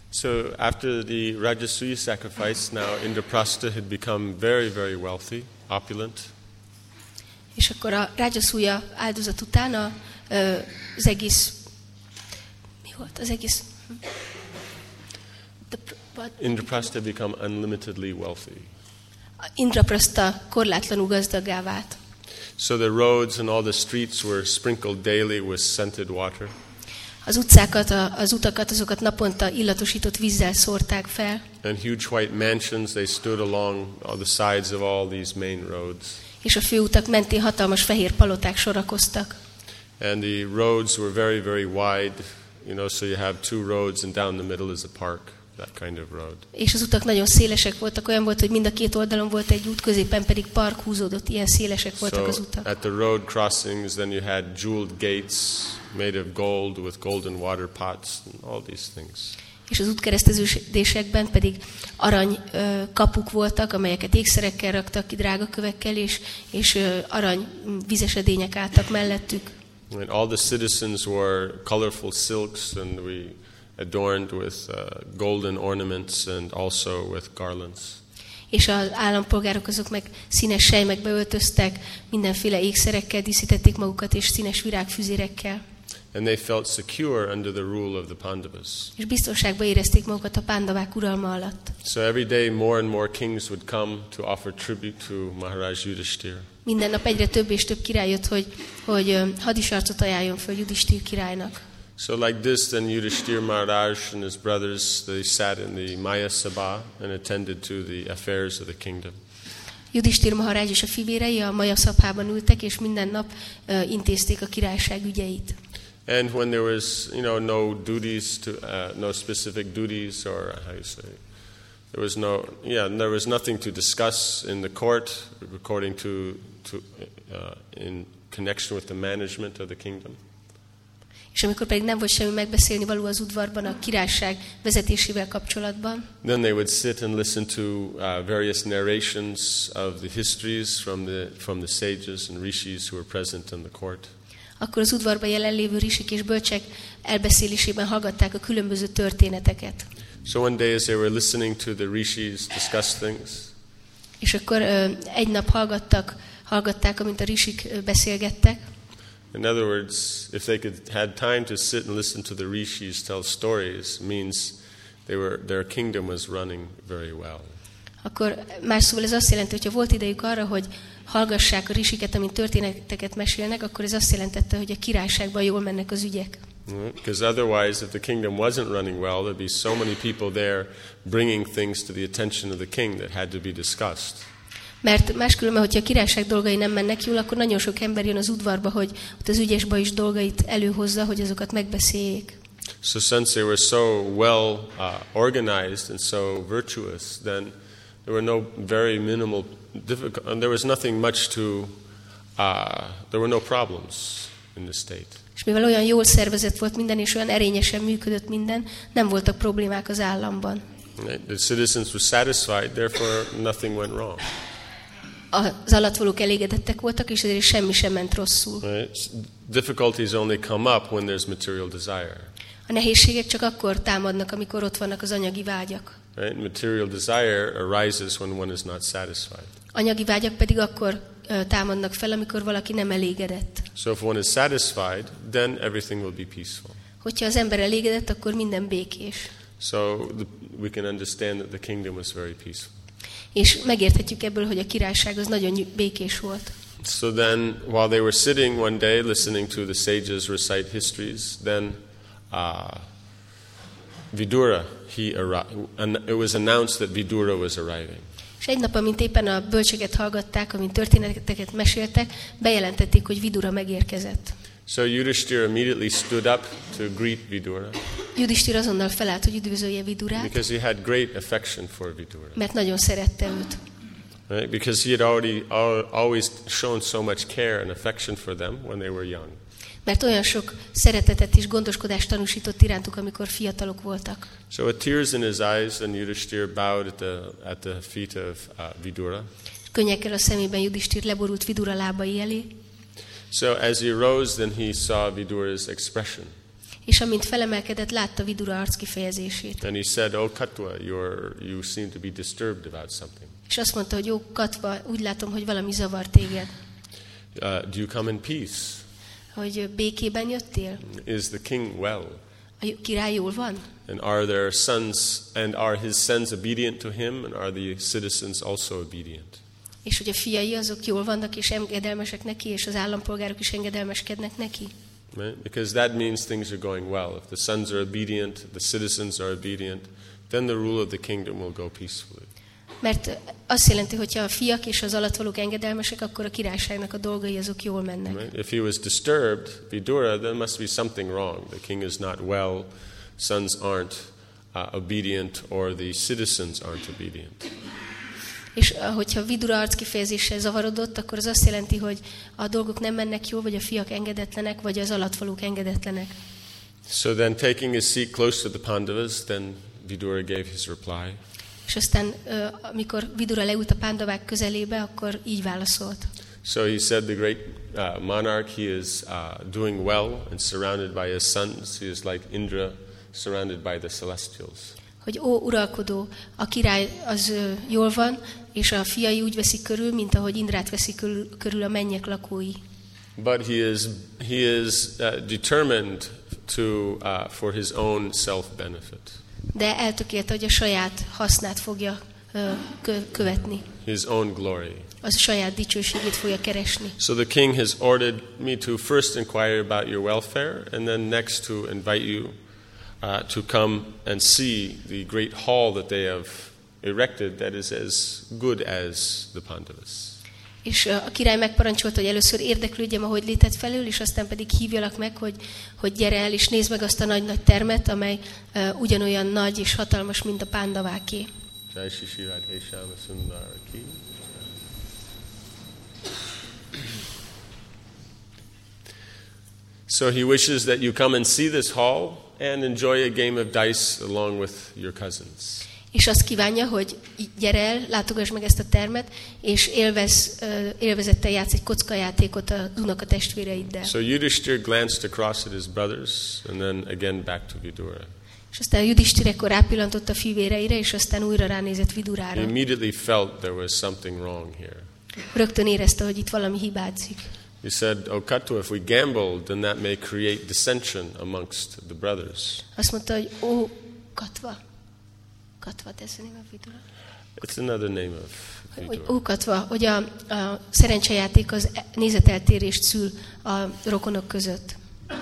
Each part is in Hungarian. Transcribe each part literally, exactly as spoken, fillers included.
So after the Rajasuya sacrifice, now Indraprastha had become very, very wealthy, opulent. És akkor a Rajasuya áldozat után a, az egész, mi volt az egész? The, Indraprastha had become unlimitedly wealthy. Indraprastha korlátlanul gazdaggá vált. So the roads and all the streets were sprinkled daily with scented water. Az utcákat, az utakat, azokat naponta illatosított vízzel szórták fel. And huge white mansions, they stood along all the sides of all these main roads. És a főutak mentén hatalmas fehér paloták sorakoztak. And the roads were very, very wide, you know, so you have two roads and down the middle is a park, that kind of road. És az utak nagyon szélesek voltak, olyan volt, hogy mind a két oldalon volt egy út, középen pedig park húzódott, ilyen szélesek voltak az So utak. at the road crossings, then you had jeweled gates made of gold with golden water pots and all these things. És az útkereszteződésekben pedig arany ö, kapuk voltak, amelyeket ékszerekkel raktak ki, drágakövekkel, és, és ö, arany vizesedények álltak mellettük. And all the citizens wore colorful silks, and we adorned with uh, golden ornaments and also with garlands. És az állampolgárok azok meg színes sejmekbe öltöztek, mindenféle ékszerekkel díszítették magukat, és színes virágfüzérekkel. And they felt secure under the rule of the Pandavas. És biztonságban érezték magukat a pándavák uralma alatt. So every day more and more kings would come to offer tribute to Maharaj Yudhishthira. Minden nap egyre több és több király jött, hogy, hogy ö, hadisarcot ajánljon föl Yudhishthira királynak. So like this, then Yudhishthira Maharaj and his brothers, they sat in the Maya Sabha and attended to the affairs of the kingdom. Yudhishthira Maharaj és a fivérei a Maya Szabhában ültek, és minden nap ö, intézték a királyság ügyeit. And when there was, you know, no duties to, uh, no specific duties, or how you say, there was no, yeah, there was nothing to discuss in the court, according to, to uh, in connection with the management of the kingdom. És amikor pedig nem volt semmi megbeszélni való az udvarban a királyság vezetésével kapcsolatban, Then they would sit and listen to uh, various narrations of the histories from the from the sages and rishis who were present in the court. akkor az udvarban jelenlévő risik és bölcsek elbeszélésében hallgatták a különböző történeteket. So one day as they were listening to the rishis discuss things, És akkor ö, egy nap hallgattak, hallgatták, amint a risik ö, beszélgettek. in other words, if they could had time to sit and listen to the rishis tell stories, means they were their kingdom was running very well. Akkor más szóval ez azt jelenti, hogyha volt idejük arra, hogy hallgassák a risiket, amint történeteket mesélnek, akkor ez azt jelentette, hogy a királyságban jól mennek az ügyek. Because otherwise, if the kingdom wasn't running well, there'd be so many people there bringing things to the attention of the king that had to be discussed. Mert máskülönben, hogyha a királyság dolgai nem mennek jól, akkor nagyon sok ember jön az udvarba, hogy ott az ügyesba is dolgait előhozza, hogy azokat megbeszéljék. So since they were so well uh, organized and so virtuous, then there were no very minimal difficult, and there was nothing much to, uh, there were no problems in the state. És mivel olyan jól szervezett volt minden, és olyan erényesen működött minden, nem voltak problémák az államban. The citizens were satisfied, therefore nothing went wrong. Az alattvalók elégedettek voltak, és ezért semmi sem ment rosszul. Right? Difficulties only come up when there's material desire. A nehézségek csak akkor támadnak, amikor ott vannak az anyagi vágyak. Right? Material desire arises when one is not satisfied. Anyagi vágyak pedig akkor uh, támadnak fel, amikor valaki nem elégedett. So if one is satisfied, then everything will be peaceful. Hogyha az ember elégedett, akkor minden békés. So the, we can understand that the kingdom was very peaceful. És megérthetjük ebből, hogy a királyság az nagyon békés volt. So then, while they were sitting one day listening to the sages recite histories, then uh, Vidura, he arrived. It was announced that Vidura was arriving. És egy nap, amint éppen a bölcseket hallgatták, amint történeteket meséltek, bejelentették, hogy Vidura megérkezett. So Yudhishthira immediately stood up to greet Vidura. Yudhishthira azonnal felállt, hogy üdvözölje Vidurát, Because he had great affection for Vidura. mert nagyon szerette őt. Right? Because he had already always shown so much care and affection for them when they were young. Mert olyan sok szeretetet és gondoskodást tanúsított irántuk, amikor fiatalok voltak. So with tears in his eyes, then Yudhishthira bowed at the at the feet of uh, Vidura. Könnyekkel a szemében Yudhishthira leborult Vidura lábai elé. So as he rose, then he saw Vidura's expression. És amint felemelkedett, látta Vidura arckifejezését. And he said, "Oh Katwa, you're you seem to be disturbed about something. És azt mondta, hogy jó, Katva, úgy látom, hogy valami zavar téged. Uh, do you come in peace? Hogy békében jöttél? Is the king well? A király jól van? And are their sons and are his sons obedient to him, and are the citizens also obedient?" És hogy a fiai azok jól vannak és engedelmesek neki, és az állampolgárok is engedelmeskednek neki. Right? Because that means things are going well. If the sons are obedient, the citizens are obedient, then the rule of the kingdom will go peacefully. Mert azt jelenti, hogy ha a fiak és az alattvalók engedelmesek, akkor a királyságnak a dolgai azok jól mennek. Right? If he was disturbed, Vidura, there must be something wrong. The king is not well, sons aren't uh, obedient, or the citizens aren't obedient. És hogyha Vidura arckifejezéssel zavarodott, akkor az azt jelenti, hogy a dolgok nem mennek jól, vagy a fiak engedetlenek, vagy az alattvalók engedetlenek. So then, taking his seat close to the Pandavas, then Vidura gave his reply. És aztán, amikor Vidura leült a Pándavák közelébe, akkor így válaszolt. So he said, the great uh, monarch, he is uh, doing well and surrounded by his sons. He is like Indra, surrounded by the celestials. Hogy ó, uralkodó, a király az ö, jól van, és a fiai úgy veszik körül, mint ahogy Indrát veszik körül, körül a mennyek lakói. But he is he is uh, determined to uh, for his own self-benefit. De eltökélt, hogy a saját hasznát fogja ö, kö, követni. His own glory. Az a saját dicsőségét fogja keresni. So the king has ordered me to first inquire about your welfare, and then next to invite you uh, to come and see the great hall that they have erected that is as good as the Pandavas. És a király megparancsolta, hogy először érdeklődjem, ahogy léted felül, és aztán pedig hívjalak meg, hogy, hogy gyere el, és nézd meg azt a nagy-nagy termet, amely uh, ugyanolyan nagy és hatalmas, mint a Pándaváké. Jai Shri Shri Radhe Shyama Sundar ki. So he wishes that you come and see this hall and enjoy a game of dice along with your cousins. És azt kívánja, hogy gyere el, látogass meg ezt a termet, és élvez, élvezettel játsz egy kockajátékot a Dunaka testvéreiddel. So Yudhishthira glanced across at his brothers and then again back to Vidura. És aztán Yudhishthira akkor rápillantott a fivéreire, és aztán újra ránézett Vidurára. He immediately felt there was something wrong here. Rögtön érezte, hogy itt valami hibázik. He said, "O Katwa, if we gamble, then that may create dissension amongst the brothers." Azt mondta, hogy ó, Katva. Katva, that's the name of Vidura. It's another name of Hogy, Vidura. ó, Katva, hogy a, a szerencsejáték az nézeteltérést szül a rokonok között.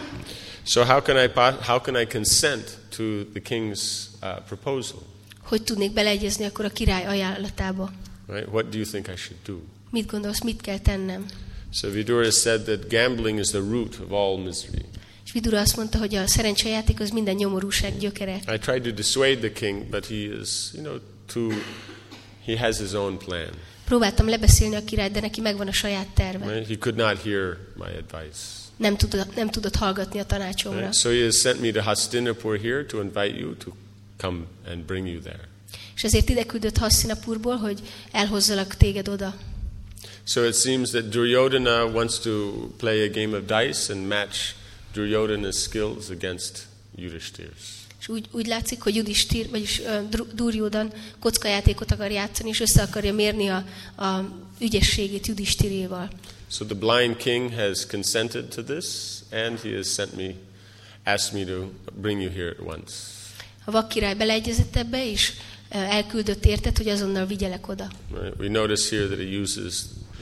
So how can I how can I consent to the king's uh, proposal? Hogy tudnék beleegyezni akkor a király ajánlatába? Right? What do you think I should do? Mit gondolsz, mit kell tennem? So Vidura said that gambling is the root of all misery. És Vidura azt mondta, hogy a szerencsejáték az minden nyomorúság gyökere. I tried to dissuade the king, but he is, you know, too. He has his own plan. Próbáltam lebeszélni a királyt, de neki megvan a saját terve. Right? He could not hear my advice. Nem tudott, nem tudott hallgatni a tanácsomra. Right? So he has sent me to Hastinapur here to invite you to come and bring you there. És ezért ide küldött Hastinapurból, hogy elhozzalak téged oda. So it seems that Duryodhana wants to play a game of dice and match Duryodhana's skills against Yudhishthira's. És úgy, úgy látszik, hogy Yudhishthir, vagyis uh, Duryodhan kockajátékot akar játszani, és össze akarja mérni a, a ügyességét Yudhishtiréval. So the blind king has consented to this, and he has sent me, asked me to bring you here at once. A vak király beleegyezett ebbe, és uh, elküldött érted, hogy azonnal vigyelek oda. Right? We notice here that he uses,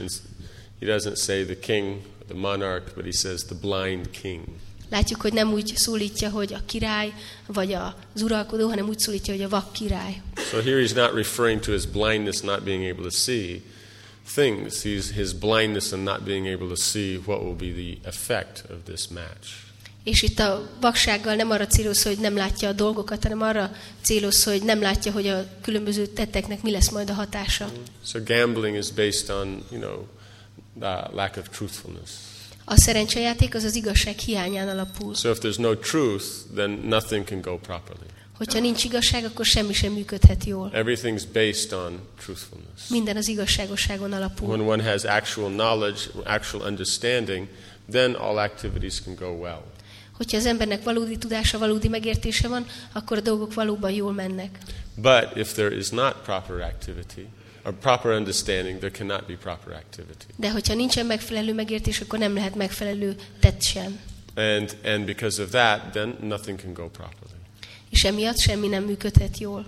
he doesn't say the king, the monarch, but he says the blind king. Látjuk, hogy nem úgy szólítja, hogy a király, vagy az uralkodó, hanem úgy szólítja, hogy a vak király. So here he's not referring to his blindness not being able to see things. He's his blindness and not being able to see what will be the effect of this match. És itt a vaksággal nem arra céloz, hogy nem látja a dolgokat, hanem arra céloz, hogy nem látja, hogy a különböző tetteknek mi lesz majd a hatása. So gambling is based on, you know, the lack of truthfulness. A szerencsejáték az az igazság hiányán alapul. So if there's no truth, then nothing can go properly. Hogyha nincs igazság, akkor semmi sem működhet jól. Everything's based on truthfulness. Minden az igazságosságon alapul. When one has actual knowledge, actual understanding, then all activities can go well. Hogyha az embernek valódi tudása, valódi megértése van, akkor a dolgok valóban jól mennek. But if there is not proper activity, or proper understanding, there cannot be proper activity. De hogyha nincsen megfelelő megértés, akkor nem lehet megfelelő tett sem. And and because of that, then nothing can go properly. És emiatt semmi nem működhet jól.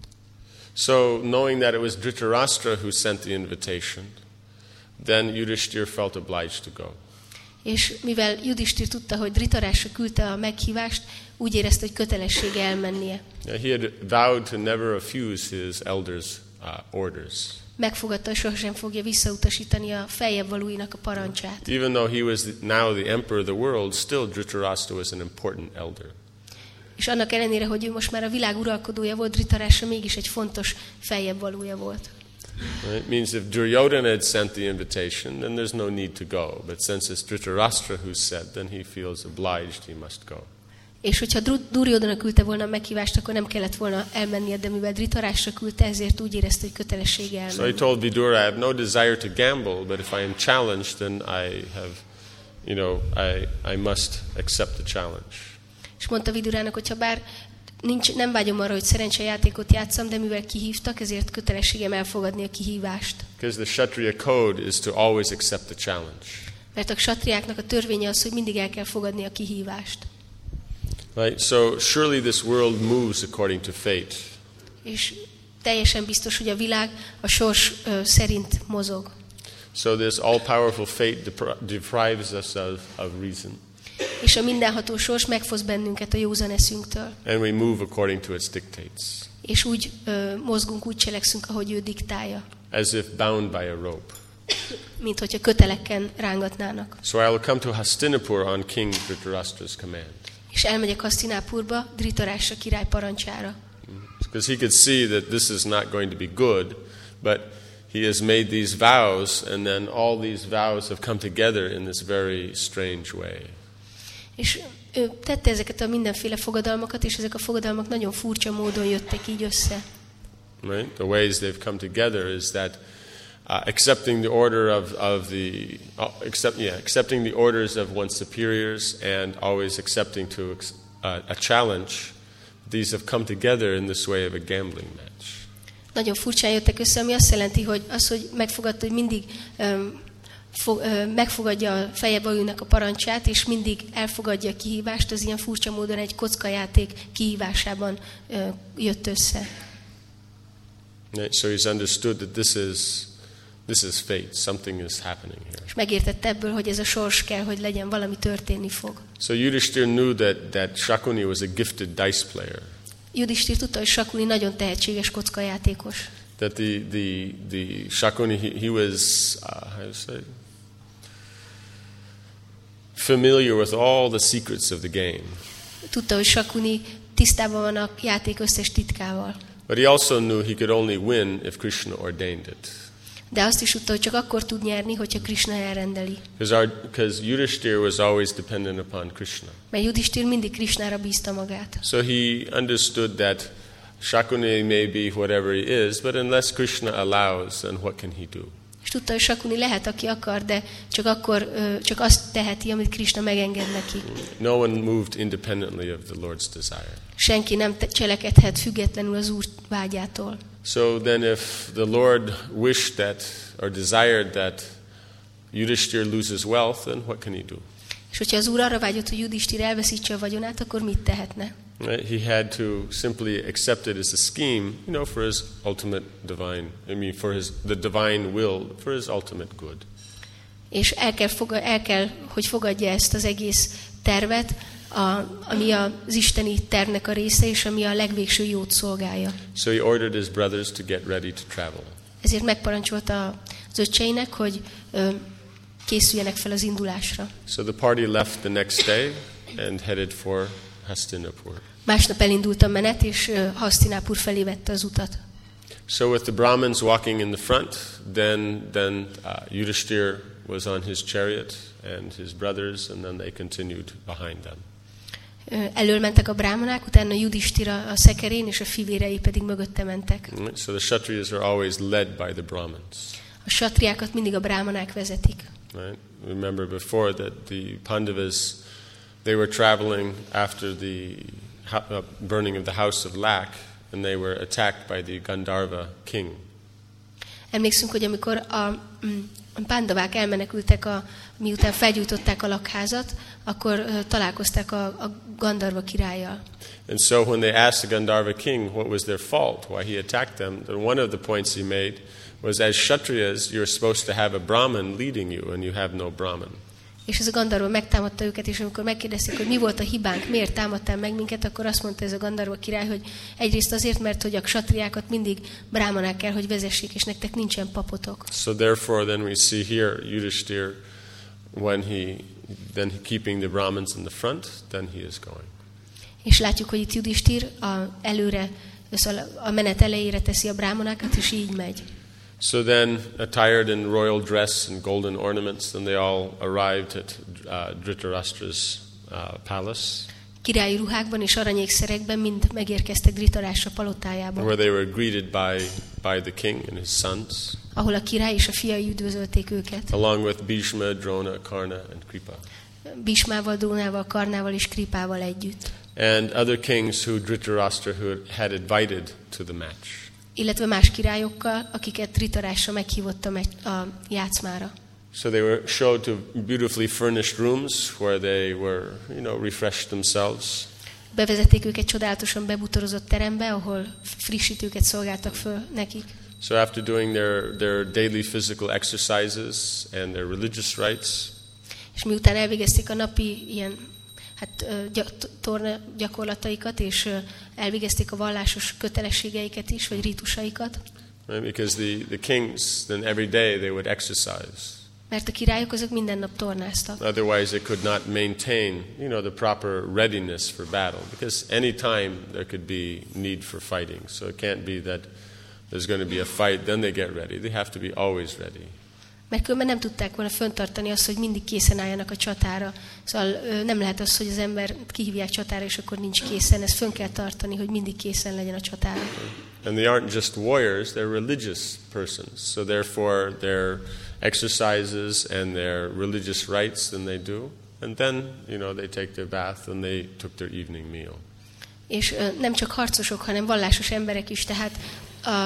So, knowing that it was Dhritarashtra who sent the invitation, then Yudhishthira felt obliged to go. És mivel Judistír tudta, hogy Dhritarashtra küldte a meghívást, úgy érezte, hogy kötelessége elmennie. Now, he had vowed to never refuse his elders' uh, orders. Megfogadta, hogy sohasem fogja visszautasítani a feljebb valóinak a parancsát. Even though he was the, now the emperor of the world, still Dhritarashtra was an important elder. És annak ellenére, hogy ő most már a világ uralkodója volt, Dhritarashtra mégis egy fontos feljebb valója volt. It means if Duryodhana had sent the invitation, then there's no need to go. But since it's Dhritarashtra who said, then he feels obliged he must go. És hogyha Duryodhana küldte volna a meghívást, akkor nem kellett volna elmennie, de mivel Dhritarashtra küldte, ezért úgy érezte, hogy kötelessége elmenni. So he told Vidura, I have no desire to gamble, but if I am challenged, then I have, you know, I, I must accept the challenge. És mondta Vidurának, hogy ha bár nincs, nem vágyom arra, hogy szerencsejátékot játszam, de mivel kihívtak, ezért kötelességem elfogadni a kihívást. Because the Kshatriya code is to always accept the challenge. Mert a ksatriáknak a törvénye az, hogy mindig el kell fogadni a kihívást. Right? So surely this world moves according to fate. És teljesen biztos, hogy a világ a sors ö, szerint mozog. So this all-powerful fate depri- deprives us of, of reason. És a mindenható sors megfosz bennünket a józan eszünktől. And we move according to its dictates. És úgy ö, mozgunk, úgy cselekszünk, ahogy ő diktálja. As if bound by a rope. Mint hogyha köteleken rángatnának. So I will come to Hastinapur on King Dhritarashtra's command. És elmegyek Hasztinapurba Dhritarashtra király parancsára. Because he could see that this is not going to be good, but he has made these vows, and then all these vows have come together in this very strange way. És ő tette ezeket a mindenféle fogadalmakat, és ezek a fogadalmak nagyon furcsa módon jöttek így össze. Right? The ways they've come together is that uh, accepting the order of, of the uh, accept, yeah, accepting the orders of one's superiors and always accepting to uh, a challenge. These have come together in this way of a gambling match. Nagyon furcsán jöttek össze, ami azt jelenti, hogy az, hogy megfogadta, hogy mindig um, fog, uh, megfogadja a feljebb valóinak a parancsát, és mindig elfogadja a kihívást, az ilyen furcsa módon egy kockajáték kihívásában uh, jött össze. Right? So he's understood that this is this is fate. Something is happening here. És megértette ebből, hogy ez a sors kell, hogy legyen, valami történni fog. So Yudhishthira knew that that Shakuni was a gifted dice player. Yudhishthira tudta, hogy Shakuni nagyon tehetséges kockajátékos. That the the the Shakuni he, he was uh, how to say familiar with all the secrets of the game. Tudta, hogy Shakuni tisztában van a játék összes titkával. But he also knew he could only win if Krishna ordained it. De azt is tudta, hogy csak akkor tud nyerni, hogyha Krishna elrendeli. Because Yudhishthira was always dependent upon Krishna. Mert Yudhishthira mindig Krishnára bízta magát. So he understood that Shakuni may be whatever he is, but unless Krishna allows, then what can he do? És tudta, hogy Shakuni lehet, aki akar, de csak akkor csak azt teheti, amit Krishna megenged neki. No one moved independently of the Lord's desire. Senki nem cselekedhet függetlenül az Úr vágyától. So then if the Lord wished that or desired that Yudhishthira loses wealth, then what can he do? És hogyha az Úr arra vágyott, hogy Yudhishthira elveszítse a vagyonát, akkor mit tehetne? Right? He had to simply accept it as a scheme, you know, for his ultimate divine, I mean, for his the divine will, for his ultimate good. És el kell, fogad, el kell, hogy fogadja ezt az egész tervet, a, ami az isteni tervnek a része, és ami a legvégső jót szolgálja. So he ordered his brothers to get ready to travel. Ezért megparancsolta az öccseinek, hogy ö, készüljenek fel az indulásra. So the party left the next day and headed for Hastinapur. Másnap elindult a menet, és ö, Hasztinapur felé vette az utat. So with the Brahmins walking in the front, then then uh, Yudhishthira was on his chariot and his brothers, and then they continued behind them. Elől mentek a brámanák, utána Yudhishthira a szekerén, és a fivérei pedig mögötte mentek. So the Kshatriyas are always led by the Brahmins. A satriákat mindig a brámanák vezetik. Right? Remember before that the Pandavas they were traveling after the uh, burning of the house of Lak, and they were attacked by the Gandharva king. Emlékszünk, hogy amikor a, a pándavák elmenekültek, a, miután felgyújtották a lakházat, akkor uh, találkozták a, a Gandharva királlyal. And so when they asked the Gandharva king what was their fault, why he attacked them, then one of the points he made was, as Kshatriyas, you're supposed to have a Brahman leading you, and you have no Brahman. És ez a Gandharva megtámadta őket, és amikor megkérdezték, hogy mi volt a hibánk, miért támadtál meg minket, akkor azt mondta ez a Gandharva király, hogy egyrészt azért, mert hogy a ksatriákat mindig brámanák kell, hogy vezessék, és nektek nincsen papotok. So therefore then we see here Yudhishthir, when he then keeping the Brahmins in the front, then he is going. És látjuk, hogy itt Yudhishthir a előre, a menet elejére teszi a brámanákat, és így megy. So then, attired in royal dress and golden ornaments, then they all arrived at uh, Dhritarashtra's uh, palace. Királyi ruhákban és aranyékszerekben mind megérkeztek Dhritarashtra palotájába. Where they were greeted by by the king and his sons. Ahol a király és a fiai üdvözölték őket. Along with Bhishma, Drona, Karna and Kripa. Bhishmával, Drónával, Karnával és Kripával együtt. And other kings who Dhritarashtra who had invited to the match. Illetve más királyokkal, akiket Dhritarashtra meghívott a játszmára. So they were showed to beautifully furnished rooms where they were, you know, refreshed themselves. Bevezették őket csodálatosan bebutorozott terembe, ahol frissítőket szolgáltak föl nekik. So after doing their their daily physical exercises and their religious rites, és miután elvégezték a napi ilyen hát torna gyakorlataikat, és elvégezték a vallásos kötelességeiket is, vagy rítusaikat. Because the, the kings, then every day they would exercise. Mert a királyok azok minden nap tornáztak. Otherwise they could not maintain, you know, the proper readiness for battle. Because any time there could be need for fighting. So it can't be that there's going to be a fight, then they get ready. They have to be always ready. Mert különben nem tudták volna föntartani azt, hogy mindig készen álljanak a csatára. Szóval nem lehet az, hogy az ember kihívják csatára, és akkor nincs készen. Ezt fönn kell tartani, hogy mindig készen legyen a csatára. And they aren't just warriors, they're religious persons. So therefore their exercises and their religious rites, then they do. And then, you know, they take their bath and they took their evening meal. És nem csak harcosok, hanem vallásos emberek is, tehát a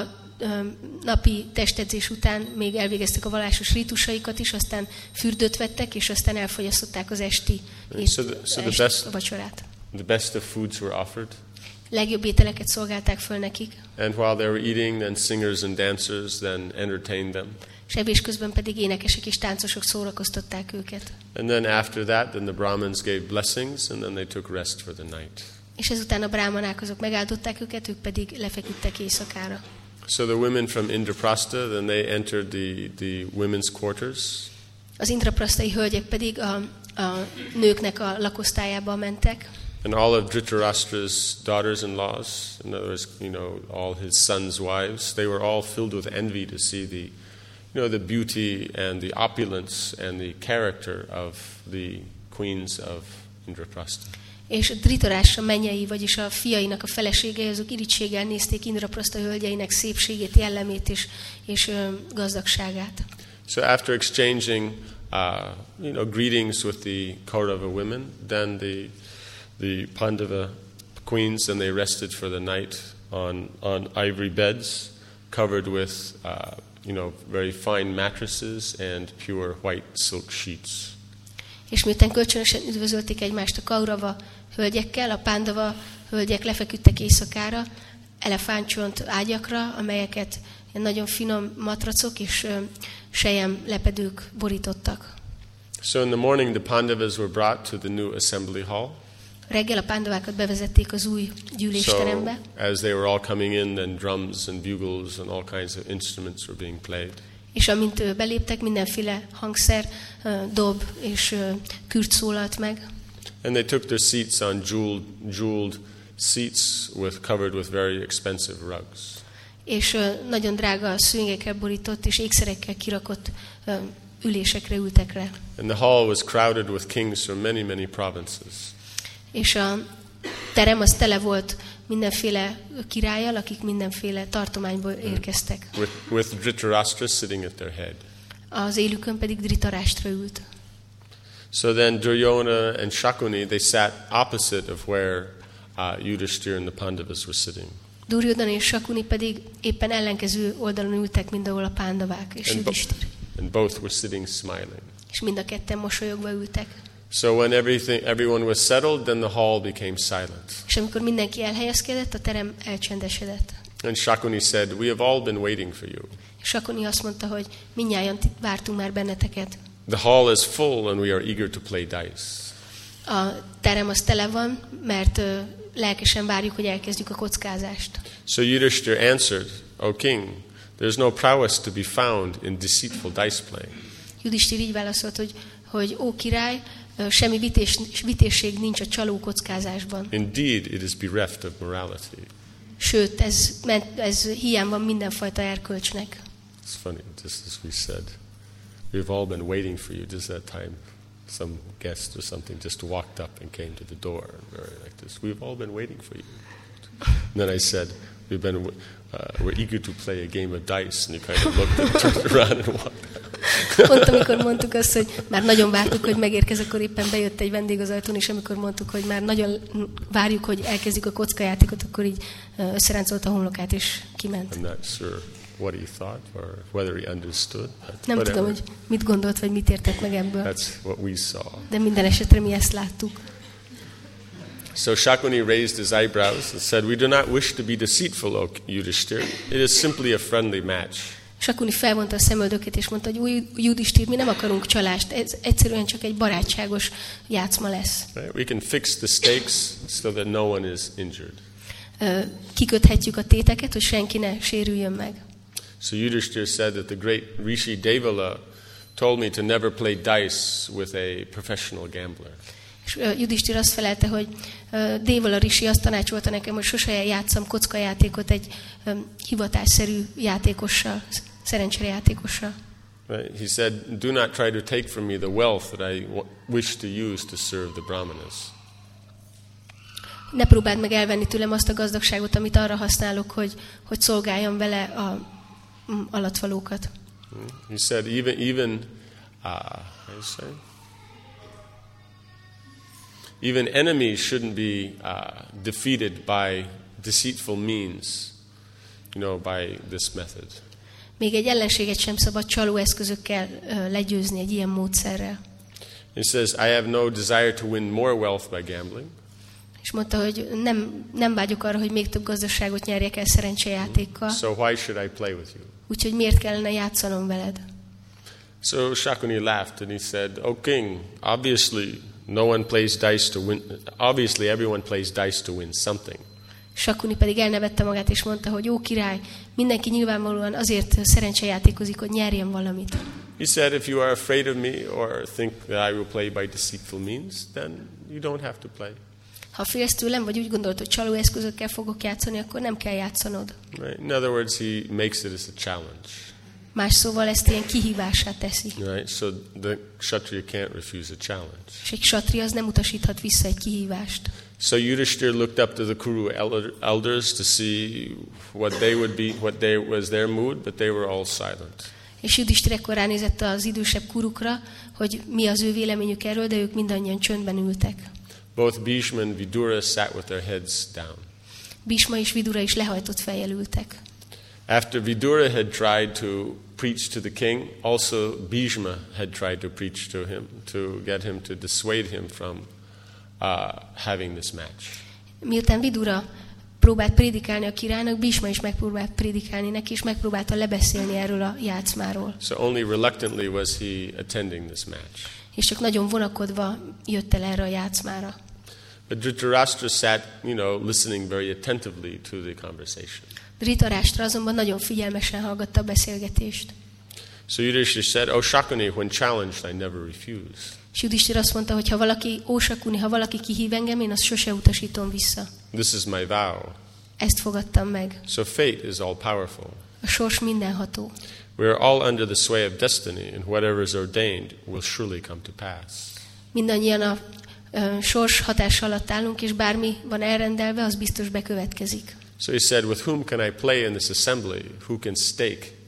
napi testedzés után még elvégeztek a vallásos rítusaikat is, aztán fürdőt vettek, és aztán elfogyasztották az esti ét, so the, so the est, best, vacsorát. The best of foods were offered. Legjobb ételeket szolgálták föl nekik. And while they were eating, then singers and dancers then entertained them. És evés közben pedig énekesek és táncosok szórakoztatták őket. And then after that, then the Brahmins gave blessings, and then they took rest for the night. És ezután a brámanák azok megáldották őket, ők pedig lefeküdtek éjszakára. So the women from Indraprastha, then they entered the, the women's quarters. Az indraprasztai hölgyek pedig a, a nőknek a lakosztályába mentek. And all of Dhritarashtra's daughters-in-laws, in other words, you know, all his sons' wives, they were all filled with envy to see the, you know, the beauty and the opulence and the character of the queens of Indraprastha. És Dhritarashtra mennyei, vagyis a fiainak a feleségei, azok irigységgel nézték Indrapraszta hölgyeinek szépségét, jellemét és, és ö, gazdagságát. So after exchanging, uh, you know, greetings with the Kaurava women, then the the Pandava queens, then they rested for the night on on ivory beds, covered with, uh, you know, very fine mattresses and pure white silk sheets. És miután kölcsönösen üdvözölték egymást a Kaurava hölgyekkel, a Pándava hölgyek lefeküdtek éjszakára elefántcsont ágyakra, amelyeket nagyon finom matracok és selyem lepedők borítottak. So in the morning the Pandavas were brought to the new assembly hall. Reggel a pándavákat bevezették az új gyűlésterembe. So as they were all coming in, then drums and bugles and all kinds of instruments were being played. És amint beléptek, mindenféle hangszer, dob és kürt szólalt meg. And they took their seats on jeweled, jeweled seats with covered with very expensive rugs. És nagyon drága szőnyegekkel borított és ékszerekkel kirakott ülésekre ültek le. And the hall was crowded with kings from many, many provinces. És a terem az tele volt mindenféle királlyal, akik mindenféle tartományból érkeztek. With, with Dhritarashtra sitting at their head. Az élükön pedig Dhritarashtra ült. So then Duryodhana and Shakuni, they sat opposite of where uh, Yudhishthira and the Pandavas were sitting. Duryodhana és Shakuni pedig éppen ellenkező oldalon ültek, mint ahol a pándavák és And, bo- Yudhishthira. and both were sitting smiling. És mind a ketten mosolyogva ültek. So when everything, everyone was settled, then the hall became silent. És amikor mindenki elhelyezkedett, a terem elcsendesedett. And Shakuni said, "We have all been waiting for you. És Shakuni azt mondta, hogy mindnyájan vártunk már benneteket. The hall is full and we are eager to play dice." A terem az tele van, mert ö, lelkesen várjuk, hogy elkezdjük a kockázást. So Yudhishthira answered, "O king, there is no prowess to be found in deceitful dice playing." Yudhishthira így válaszolt, hogy, hogy ó király, ö, semmi vités, vitésség nincs a csaló kockázásban. Indeed, it is bereft of morality. Sőt, ez, mert ez hiány van mindenfajta erkölcsnek. It's funny, just as we said, we've all been waiting for you. Just that time, some guest or something just walked up and came to the door, and we were like this. We've all been waiting for you. And then I said, "We've been, uh, we're eager to play a game of dice." And you kind of looked and turned around and walked out. Pont amikor mondtuk azt, hogy már nagyon vártuk, hogy megérkez, akkor éppen bejött egy vendég az ajtón, és amikor mondtuk, hogy már nagyon várjuk, hogy elkezdjük a kockajátékot, akkor így összeráncolta a homlokát, és kiment. I'm not sure what he thought or whether he understood. But Nem whatever. tudom, hogy mit gondolt, vagy mit értett meg ebből. That's what we saw. De minden esetre mi ezt láttuk. So Shakuni raised his eyebrows and said, "We do not wish to be deceitful, O Yudhishthira. It is simply a friendly match." Shakuni felvonta a szemöldökét, és mondta, hogy új Yudhishthira, mi nem akarunk csalást, ez egyszerűen csak egy barátságos játszma lesz. Right? We can fix the stakes so that no one is injured. Ö, Kiköthetjük a téteket, hogy senki ne sérüljön meg. So Yudhishthira said that the great Rishi Devala told me to never play dice with a professional gambler. És Yudhishthira azt felelte, hogy ö, Devala Rishi azt tanácsolta nekem, hogy sose játszam kockajátékot egy ö, hivatásszerű játékossal, szerencsejátékossal. Right? He said, "Do not try to take from me the wealth that I w- wish to use to serve the brahmanas." Ne próbáld meg elvenni tőlem azt a gazdagságot, amit arra használok, hogy, hogy szolgáljam vele a mm, alattvalókat. He said, even, even, uh, how do you say? Even enemies shouldn't be uh, defeated by deceitful means, you know, by this method. Még egy ellenséget sem szabad csaló eszközökkel ö, legyőzni egy ilyen módszerrel. He says, "I have no desire to win more wealth by gambling." És mondta, hogy nem, nem vágyok arra, hogy még több gazdaságot nyerjek el szerencsejátékkal, So why should I play with you? úgyhogy miért kellene játszanom veled? So Shakuni laughed and he said, "O king, obviously no one plays dice to win. Obviously everyone plays dice to win something. Shakuni pedig elnevette magát, és mondta, hogy jó király, mindenki nyilvánvalóan azért szerencsejátékozik, hogy nyerjen valamit. He said, "If you are afraid of me or think that I will play by deceitful means, then you don't have to play." Ha félsz tőlem, vagy úgy gondolod, hogy csaló eszközökkel fogok játszani, akkor nem kell játszanod. Right? In other words, he makes it as a challenge. Más szóval ezt ilyen kihívássá teszi. Right? So the Kshatriya can't refuse a challenge. És egy ksatri az nem utasíthat vissza egy kihívást. So Yudhishthira looked up to the Kuru elder- elders to see what they would be, what they was their mood, but they were all silent. És Yudhishthira ekkor ránézett az idősebb kurukra, hogy mi az ő véleményük erről, de ők mindannyian csöndben ültek. Both Bhishma and Vidura sat with their heads down. Bhishma és Vidura is lehajtott fejjel ültek. After Vidura had tried to preach to the king, also Bhishma had tried to preach to him to get him to dissuade him from uh, having this match. Miután Vidura próbált prédikálni a királynak, Bhishma is megpróbált prédikálni neki, és megpróbálta lebeszélni erről a játszmáról. So only reluctantly was he attending this match. És csak nagyon vonakodva jött el erre a játszmára. But Dhritarashtra sat, you know, listening very attentively to the conversation. Dhritarashtra azonban nagyon figyelmesen hallgatta a beszélgetést. So Yudhishthira said, "Oh Shakuni, when challenged, I never refuse." És Yudhishthira azt mondta, hogy ha valaki, ó Shakuni, ha valaki kihív engem, én azt sose utasítom vissza. This is my vow. Ezt fogadtam meg. So fate is all powerful. A sors mindenható. We are all under the sway of destiny, and whatever is ordained will surely come to pass. Mindannyian a ö, sors hatása alatt állunk, és bármi van elrendelve, az biztos bekövetkezik. So he said, "With whom can I play in this assembly? Who can stake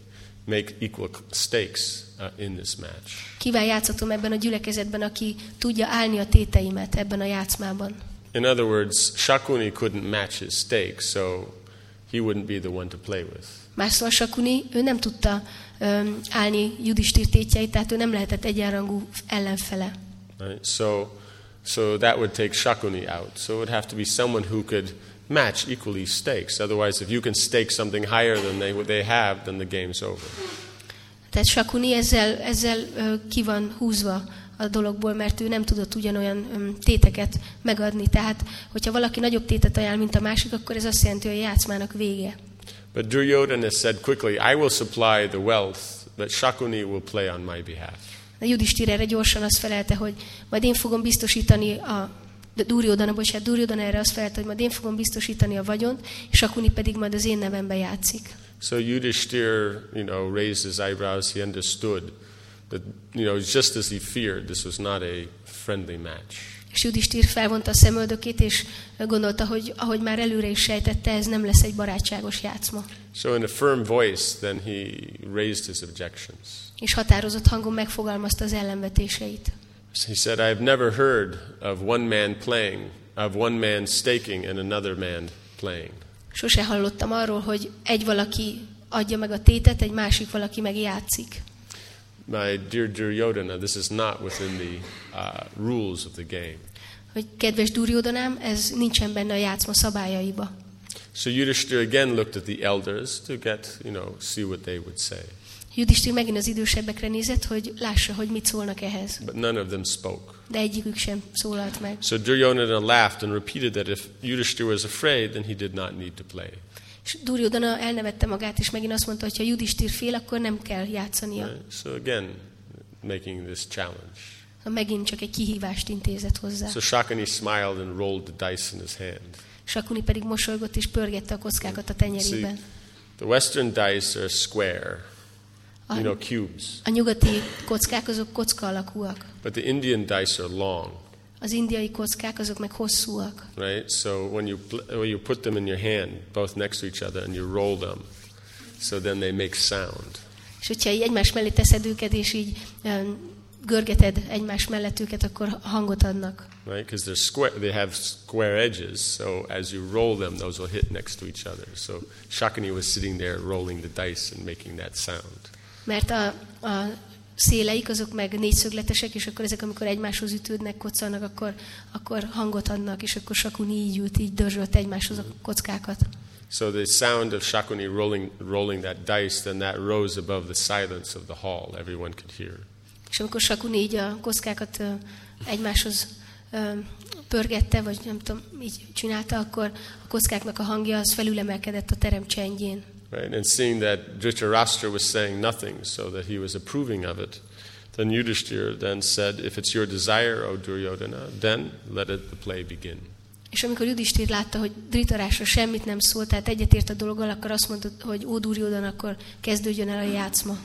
make equal stakes uh, in this match. Kivel játszhatom ebben a gyülekezetben, aki tudja állni a téteimet ebben a játszmában? In other words, Shakuni couldn't match his stakes, so he wouldn't be the one to play with. Más szóval Shakuni, ő nem tudta um, állni Judistír tétjeit, tehát ő nem lehetett egyenrangú ellenfele. Right? So, so that would take Shakuni out. So it would have to be someone who could match equally stakes. Otherwise, if you can stake something higher than they they have, then the game's over. Tehát Shakuni ezzel, ezzel uh, ki van húzva a dologból, mert ő nem tudott ugyanolyan um, téteket megadni. Tehát, hogyha valaki nagyobb tétet ajánl, mint a másik, akkor ez azt jelenti, hogy a játszmának vége. But Duryodhana said quickly, I will supply the wealth, but Shakuni will play on my behalf. A Judistír erre gyorsan azt felelte, hogy majd én fogom biztosítani a Duryodhana, bocsánat, Duryodhana erre azt felelte, hogy majd én fogom biztosítani a vagyont, és Shakuni pedig majd az én nevemben játszik. So Yudhishthir, you know, raised his eyebrows. He understood that, you know, just as he feared, this was not a friendly match. És Judistír felvonta a szemöldökét, és gondolta, hogy ahogy már előre is sejtette, ez nem lesz egy barátságos játszma. So in a firm voice, then he raised his objections. És határozott hangon megfogalmazta az ellenvetéseit. He said, I've never heard of one man playing, of one man staking and another man playing. Sose hallottam arról, hogy egy valaki adja meg a tétet, egy másik valaki meg játszik. My dear Duryodhana, this is not within the uh, rules of the game. Hogy kedves Duryodhanám, ez nincsen benne a játszma szabályaiba. So Yudhishthira again looked at the elders to get, you know, see what they would say. Judistír megint az idősebbekre nézett, hogy lássa, hogy mit szólnak ehhez. But none of them spoke. De egyikük sem szólalt meg. So Duryodhana laughed and repeated that if Yudhishthira was afraid, then he did not need to play. És Duryodhana elnevette magát, és megint azt mondta, hogy ha Judistír fél, akkor nem kell játszania. Right? So again, making this challenge. Megint csak egy kihívást intézett hozzá. So Shakuni smiled and rolled the dice in his hand. Shakuni pedig mosolygott és pörgette a kockákat a tenyerében. See, the Western dice are square, you know, cubes. A nyugati kockák azok kocka alakúak. But the Indian dice are long. Az indiai kockák azok meg hosszúak. Right? So when you when you put them in your hand, both next to each other, and you roll them, so then they make sound. És hogyha így egymás mellé teszed őket, és így um, görgeted egymás mellett őket, akkor hangot adnak. Right? Because they're square, they have square edges, so as you roll them, those will hit next to each other. So Shakuni was sitting there rolling the dice and making that sound. Mert a, a széleik azok meg négyszögletesek, és akkor ezek, amikor egymáshoz ütődnek, koccannak, akkor, akkor hangot adnak, és akkor Shakuni így ült, így dörzsölt egymáshoz a kockákat. So the sound of Shakuni rolling, rolling that dice, then that rose above the silence of the hall. Everyone could hear. És amikor Shakuni így a kockákat uh, egymáshoz uh, pörgette, vagy nem tudom, így csinálta, akkor a kockáknak a hangja az felülemelkedett a terem csendjén. Right? And seeing that Dhritarashtra was saying nothing, so that he was approving of it, then Yudhishthira then said, if it's your desire, O Duryodhana, then let it, the play begin. És amikor Judhishthir látta, hogy Dhritarashtra semmit nem szólt, tehát egyetért a dologgal, akkor azt mondta, hogy ó Duryodhana, akkor kezdődjön el a játszma.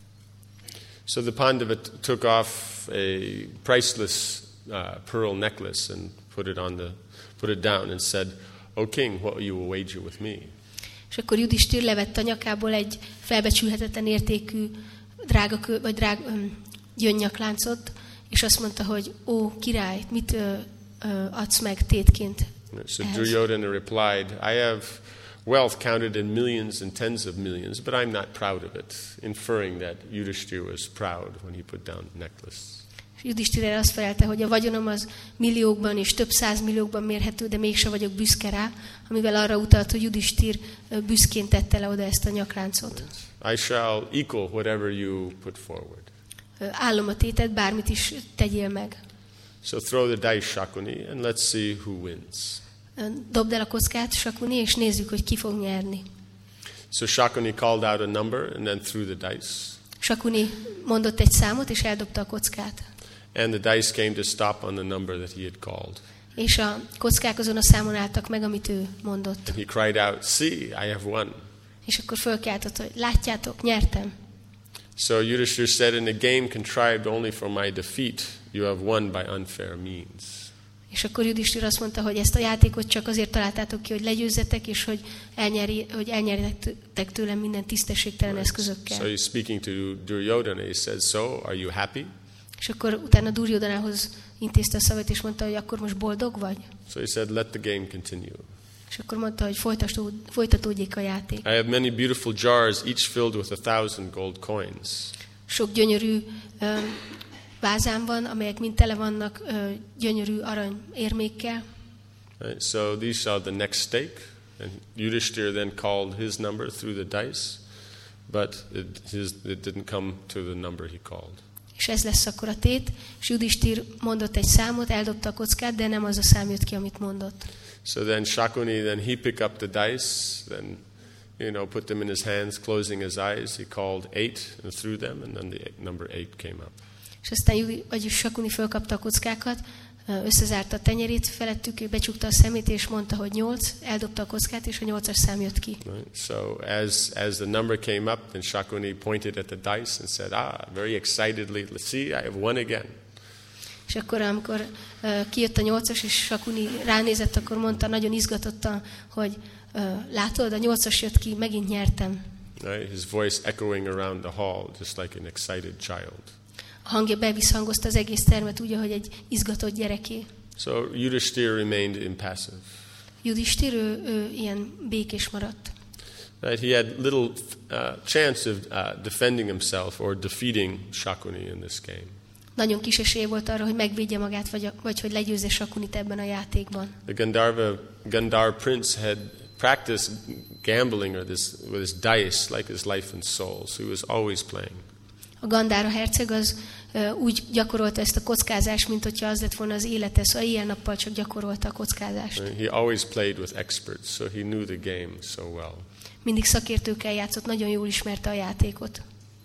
So the Pandava took off a priceless uh, pearl necklace and put it on the, put it down and said, O king, what will you wager with me? És akkor Judhishthir levett a nyakából egy felbecsülhetetlen értékű drága kő, vagy drága um, gyöngyakláncot, és azt mondta, hogy ó király, mit ö, ö, adsz meg tétként? So Duryodhana replied, I have wealth counted in millions and tens of millions, but I'm not proud of it, inferring that Yudhishthira was proud when he put down the necklace. Judhishthir azt felelte, hogy a vagyonom az milliókban és több százmilliókban mérhető, de mégse vagyok büszke rá, amivel arra utalt, hogy Judhishthir büszkén tette le oda ezt a nyakláncot. I shall equal whatever you put forward. Állom a tétet, bármit is tegyél meg. So throw the dice, Shakuni, and let's see who wins. Dobd el a kockát, Shakuni, és nézzük, hogy ki fog nyerni. So Shakuni called out a number and then threw the dice. Shakuni mondott egy számot, és eldobta a kockát. And the dice came to stop on the number that he had called. És a kockák azon a számon álltak meg, amit ő mondott. And he cried out, see, I have won. És akkor fölkiáltott, hogy látjátok, nyertem. So Yudhishthira said, in a game contrived only for my defeat, you have won by unfair means. És akkor Judistír azt mondta, hogy ezt a játékot csak azért találtátok ki, hogy legyőzzetek, és hogy, elnyeri, hogy elnyerjetek tőlem minden tisztességtelen eszközökkel. So he's speaking to Duryodhana. He said, "So, are you happy?" És akkor utána Duryodanához intézte a szavait, és mondta, hogy akkor most boldog vagy? So he said, "Let the game continue." És akkor mondta, hogy folytatódjék a játék. I have many beautiful jars, each filled with a thousand gold coins. Sok gyönyörű ö, vázám van, amelyek mind tele vannak ö, gyönyörű arany érmékkel. Right? So these are the next stake. And Yudhishthira then called his number through the dice, but it, his, it didn't come to the number he called. És ez lesz akkor a tét, és Judhishthir mondott egy számot, eldobta a kockát, de nem az a szám jött ki, amit mondott. So then Shakuni, then he picked up the dice, then, you know, put them in his hands, closing his eyes. He called eight and threw them, and then the eight, number eight came up. És aztán Judi, vagy Shakuni fölkapta a kockákat, összezárta a tenyerét felettük, ő becsukta a szemét, és mondta, hogy nyolc, eldobta a kockát, és a nyolcas szám jött ki. Right? So as as the number came up, then Shakuni pointed at the dice and said, "Ah, very excitedly, let's see, I have won again." És akkor, amikor uh, kijött a nyolcas, és Shakuni ránézett, akkor mondta nagyon izgatottan, hogy uh, látod, a nyolcas jött ki, megint nyertem. Right? His voice echoing around the hall, just like an excited child. A hangja bevisszhangozta az egész termet úgy, ahogy egy izgatott gyereké. So Yudhishthira remained impassive. Judhishthir, ő, ő ilyen békés maradt. Right? He had little uh, chance of uh, defending himself or defeating Shakuni in this game. Nagyon kis esélye volt arra, hogy megvédje magát, vagy, vagy hogy legyőzze Shakunit ebben a játékban. The Gandharva, Gandhar prince had practiced gambling or this, with his dice like his life and soul, so he was always playing. A Gandhara herceg az uh, úgy gyakorolta ezt a kockázást, mint hogyha az lett volna az élete, szóval éjjel-nappal csak gyakorolta a kockázást. He always played with experts, so he knew the game so well. Mindig szakértőkkel játszott, nagyon jól ismerte a játékot.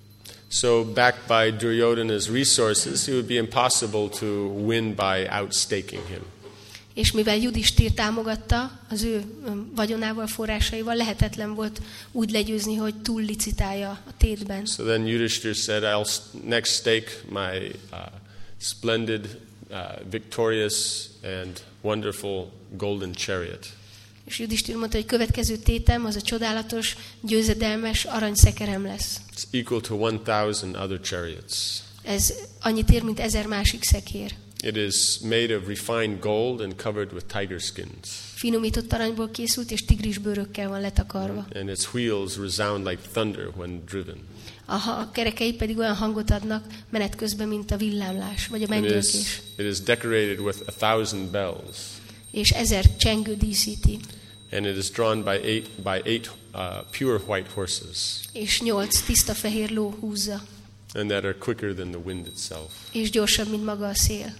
So backed by Duryodhana's resources, it would be impossible to win by outstaking him. És mivel Judhishthir támogatta az ő vagyonával, forrásaival, lehetetlen volt úgy legyőzni, hogy túl licitálja a tétben. So then Yudhishthir said, "I'll next stake my uh, splendid, uh, victorious and wonderful golden chariot." És Judhishthir mondta, hogy következő tétem az a csodálatos, győzedelmes aranyszekerem lesz. It's equal to one thousand other chariots. Ez annyit ér, mint ezer másik szekér. It is made of refined gold and covered with tiger skins. Finomított aranyból készült, és tigrisbőrökkel van letakarva. And its wheels resound like thunder when driven. A, a kerekei pedig olyan hangot adnak menet közben, mint a villámlás, vagy a It mennydörgés. is, it is decorated with a thousand bells. És ezer csengő díszíti. And it is drawn by eight, by eight uh, pure white horses. És nyolc tiszta fehér ló húzza. And that are quicker than the wind itself. És gyorsabb, mint maga a szél.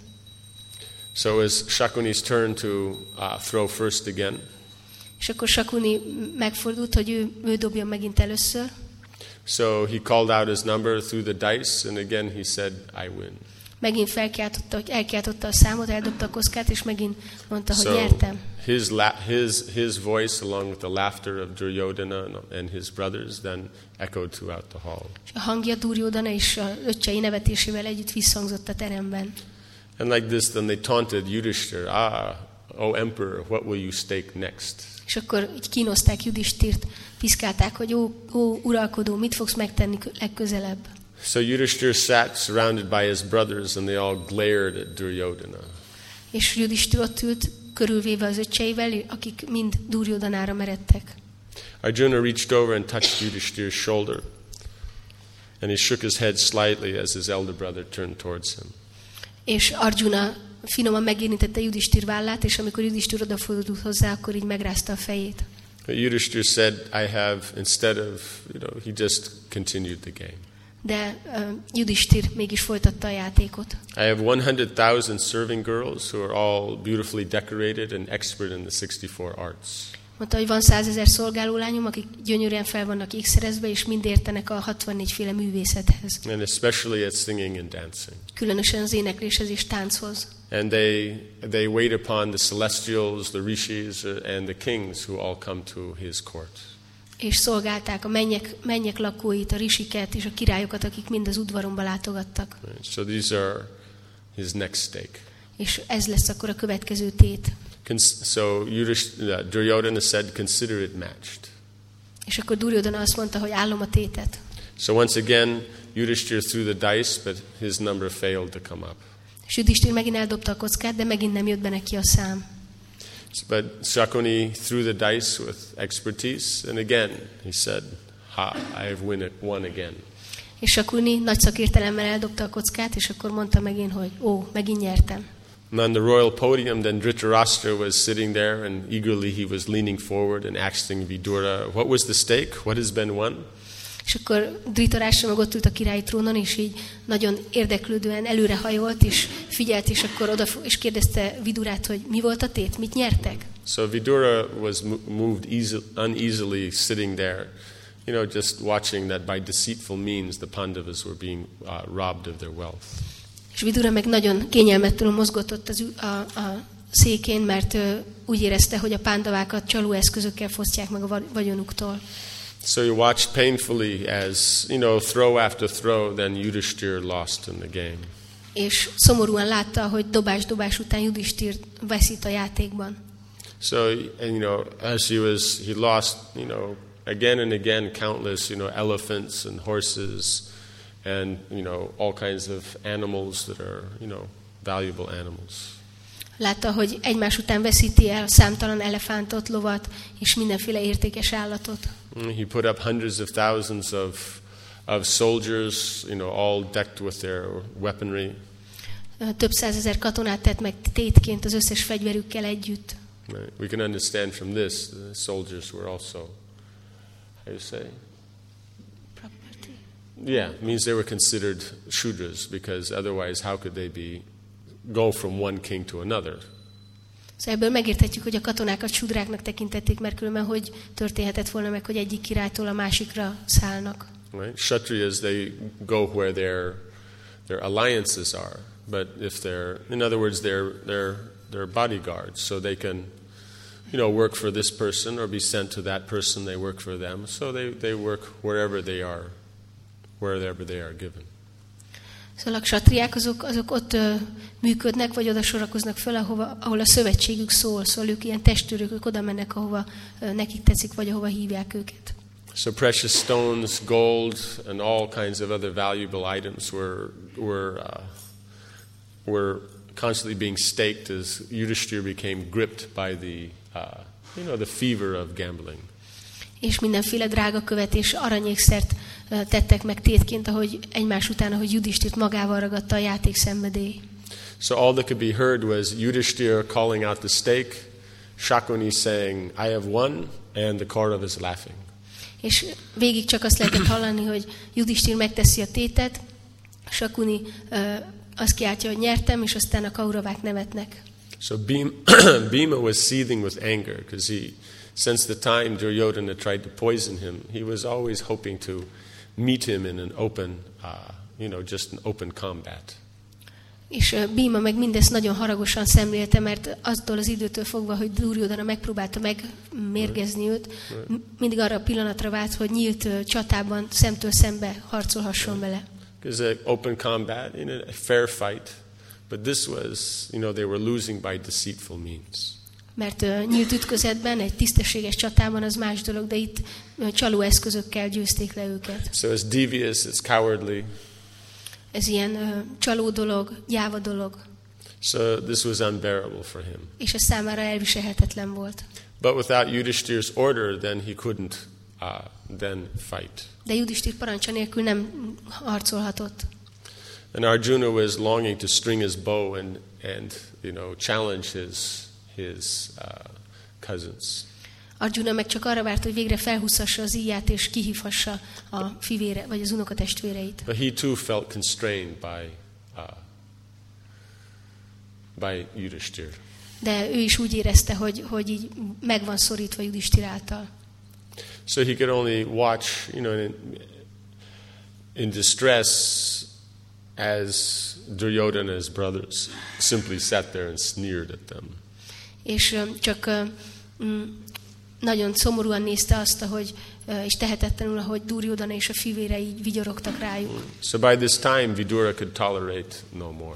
So it's Shakuni's turn to uh, throw first again. És akkor Shakuni megfordult, hogy ő, ő dobja megint először. So he called out his number through the dice, and again he said, "I win." Megint felkiáltotta, hogy elkiáltotta a számot, eldobta a kockát, és megint mondta, hogy So nyertem. his, la- his, his voice, along with the laughter of Duryodhana and his brothers, then echoed throughout the hall. És a hangja Duryodhana és a öccsei nevetésével együtt visszhangzott a teremben. And like this, then they taunted Yudhishthira, "Ah, O emperor, what will you stake next?" És akkor így kínozták Judhishtirt, piszkálták, hogy ó, ó, uralkodó, mit fogsz megtenni legközelebb? So Yudhishthira sat surrounded by his brothers, and they all glared at Duryodhana. És Judhishthir ott ült, körülvéve az öccseivel, akik mind Duryodanára meredtek. Arjuna reached over and touched Yudhishthira's shoulder, and he shook his head slightly as his elder brother turned towards him. És Arjuna finoman megérintette Judhishthir vállát, és amikor Judhishthir odafordult hozzá, akkor így megrázta a fejét. But Yudhishthira said, "I have," instead of, you know, he just continued the game. De uh, Judhishthir mégis folytatta a játékot. I have one hundred thousand serving girls who are all beautifully decorated and expert in the sixty-four arts. Mondta, hogy van százezer szolgálólányom, akik gyönyörűen fel vannak ékszerezve, és mind értenek a hatvannégy féle művészethez. And especially at singing and dancing. Különösen az énekléshez és tánchoz. And they they wait upon the celestials, the rishis, and the kings who all come to his court. És szolgálták a mennyek, mennyek lakóit, a risiket és a királyokat, akik mind az udvaromba látogattak. Right. So these are his next stake. és ez lesz akkor a következő tét. So Duryodhana said, consider it matched. És akkor Duryodhana azt mondta, hogy állom a tétet. So once again, Yudhishthira threw the dice, but his number failed to come up. És Yudhishthira megint eldobta a kockát, de megint nem jött be neki a szám. But Shakuni threw the dice with expertise, and again he said, "Ha, I have win it, won again." És Shakuni nagy szakértelemmel eldobta a kockát, és akkor mondta megint, hogy ó, megint nyertem. And on the royal podium, then Dhritarashtra was sitting there, and eagerly he was leaning forward and asking Vidura, "What was the stake? What has been won?" És akkor Dhritarashtra meg ott ült a királyi trónon, és így nagyon érdeklődően előrehajolt, és figyelt, és akkor oda és kérdezte Vidurát, hogy mi volt a tét, mit nyertek? So Vidura was moved easy, uneasily sitting there, you know, just watching that by deceitful means the Pandavas were being uh, robbed of their wealth. És Vidura meg nagyon kényelmetlenül mozgott ott az, a, a székén, mert uh, úgy érezte, hogy a pándavákat csaló eszközökkel fosztják meg a vagyonuktól. So you watched painfully as, you know, throw after throw, then Yudhishthira lost in the game. És szomorúan látta, hogy dobás-dobás után Yudhishthira veszít a játékban. So, and, you know, as he was, he lost, you know, again and again countless, you know, elephants and horses and, you know, all kinds of animals that are, you know, valuable animals. Látta, hogy egymás után veszíti el számtalan elefántot, lovat és mindenféle értékes állatot. He put up hundreds of thousands of of soldiers, you know, all decked with their weaponry. Több százezer katonát tett meg tétként az összes fegyverükkel együtt. We can understand from this the soldiers were also, how do you say? Property. Yeah, it means they were considered Shudras, because otherwise how could they be go from one king to another? Szóval ebből megérthetjük, hogy a katonákat sudráknak tekintették, mert különben hogy történhetett volna meg, hogy egyik királytól a másikra szállnak. Right? Kshatriyas, they go where their their alliances are, but if they're, in other words, they're they're they're bodyguards, so they can, you know, work for this person or be sent to that person. They work for them, so they they work wherever they are, wherever they are given. Szóval a ksatriák azok, azok ott ö, működnek, vagy oda sorakoznak föl, ahova, ahol a szövetségük szól. Szóval ők ilyen testőrök, ők oda mennek, ahova ö, nekik tetszik, vagy ahova hívják őket. So precious stones, gold, and all kinds of other valuable items were were uh, were constantly being staked as Yudhishthira became gripped by the uh, you know the fever of gambling. És mindenféle drága követ és aranyékszert uh, tettek meg tétként, ahogy egymás után, ahogy Yudhishthira magával ragadta a játék szenvedély. So all that could be heard was Yudhishthira calling out the stake, Shakuni saying, "I have won," and the Kauravas laughing. És végig csak azt lehetett hallani, hogy Yudhishthira megteszi a tétet, Shakuni uh, azt kiáltja, hogy nyertem, és aztán a Kauravák nevetnek. So Bhima was seething with anger because he, since the time Duryodhana tried to poison him, he was always hoping to meet him in an open, uh, you know, just an open combat. És uh, Bhima meg mindezt nagyon haragosan szemlélte, mert attól az időtől fogva, hogy Duryodhana megpróbálta megmérgezni őt, mindig arra a pillanatra várt, hogy nyílt uh, csatában szemtől szembe harcolhasson vele. Because an open combat, in a fair fight, but this was, you know, they were losing by deceitful means. Mert uh, nyílt ütközetben, egy tisztességes csatában az más dolog, de itt uh, csaló eszközökkel győzték le őket. So it's devious, it's cowardly. Ez ilyen uh, csaló dolog, gyáva dolog. So this was unbearable for him. És ez számára elviselhetetlen volt. But without Yudhishthira's order, then he couldn't uh, then fight. De Yudhishthira parancsa nélkül nem harcolhatott. And Arjuna was longing to string his bow and and you know challenge his his uh, cousins. Arjuna meg csak arra várt, hogy végre felhúzhassa az íját és kihívhassa a fivére vagy az unokatestvéreit. But he too felt constrained by uh, by Yudhishthira. De ő is úgy érezte, hogy hogy így meg van szorítva Yudhishthira által. So he could only watch, you know, in, in distress as Duryodhana's brothers simply sat there and sneered at them. És um, csak um, nagyon szomorúan nézte azt, hogy uh, és tehetetlenül, ahogy Duryodhana és a fivére így vigyorogtak rájuk. So by this time Vidura could tolerate no more.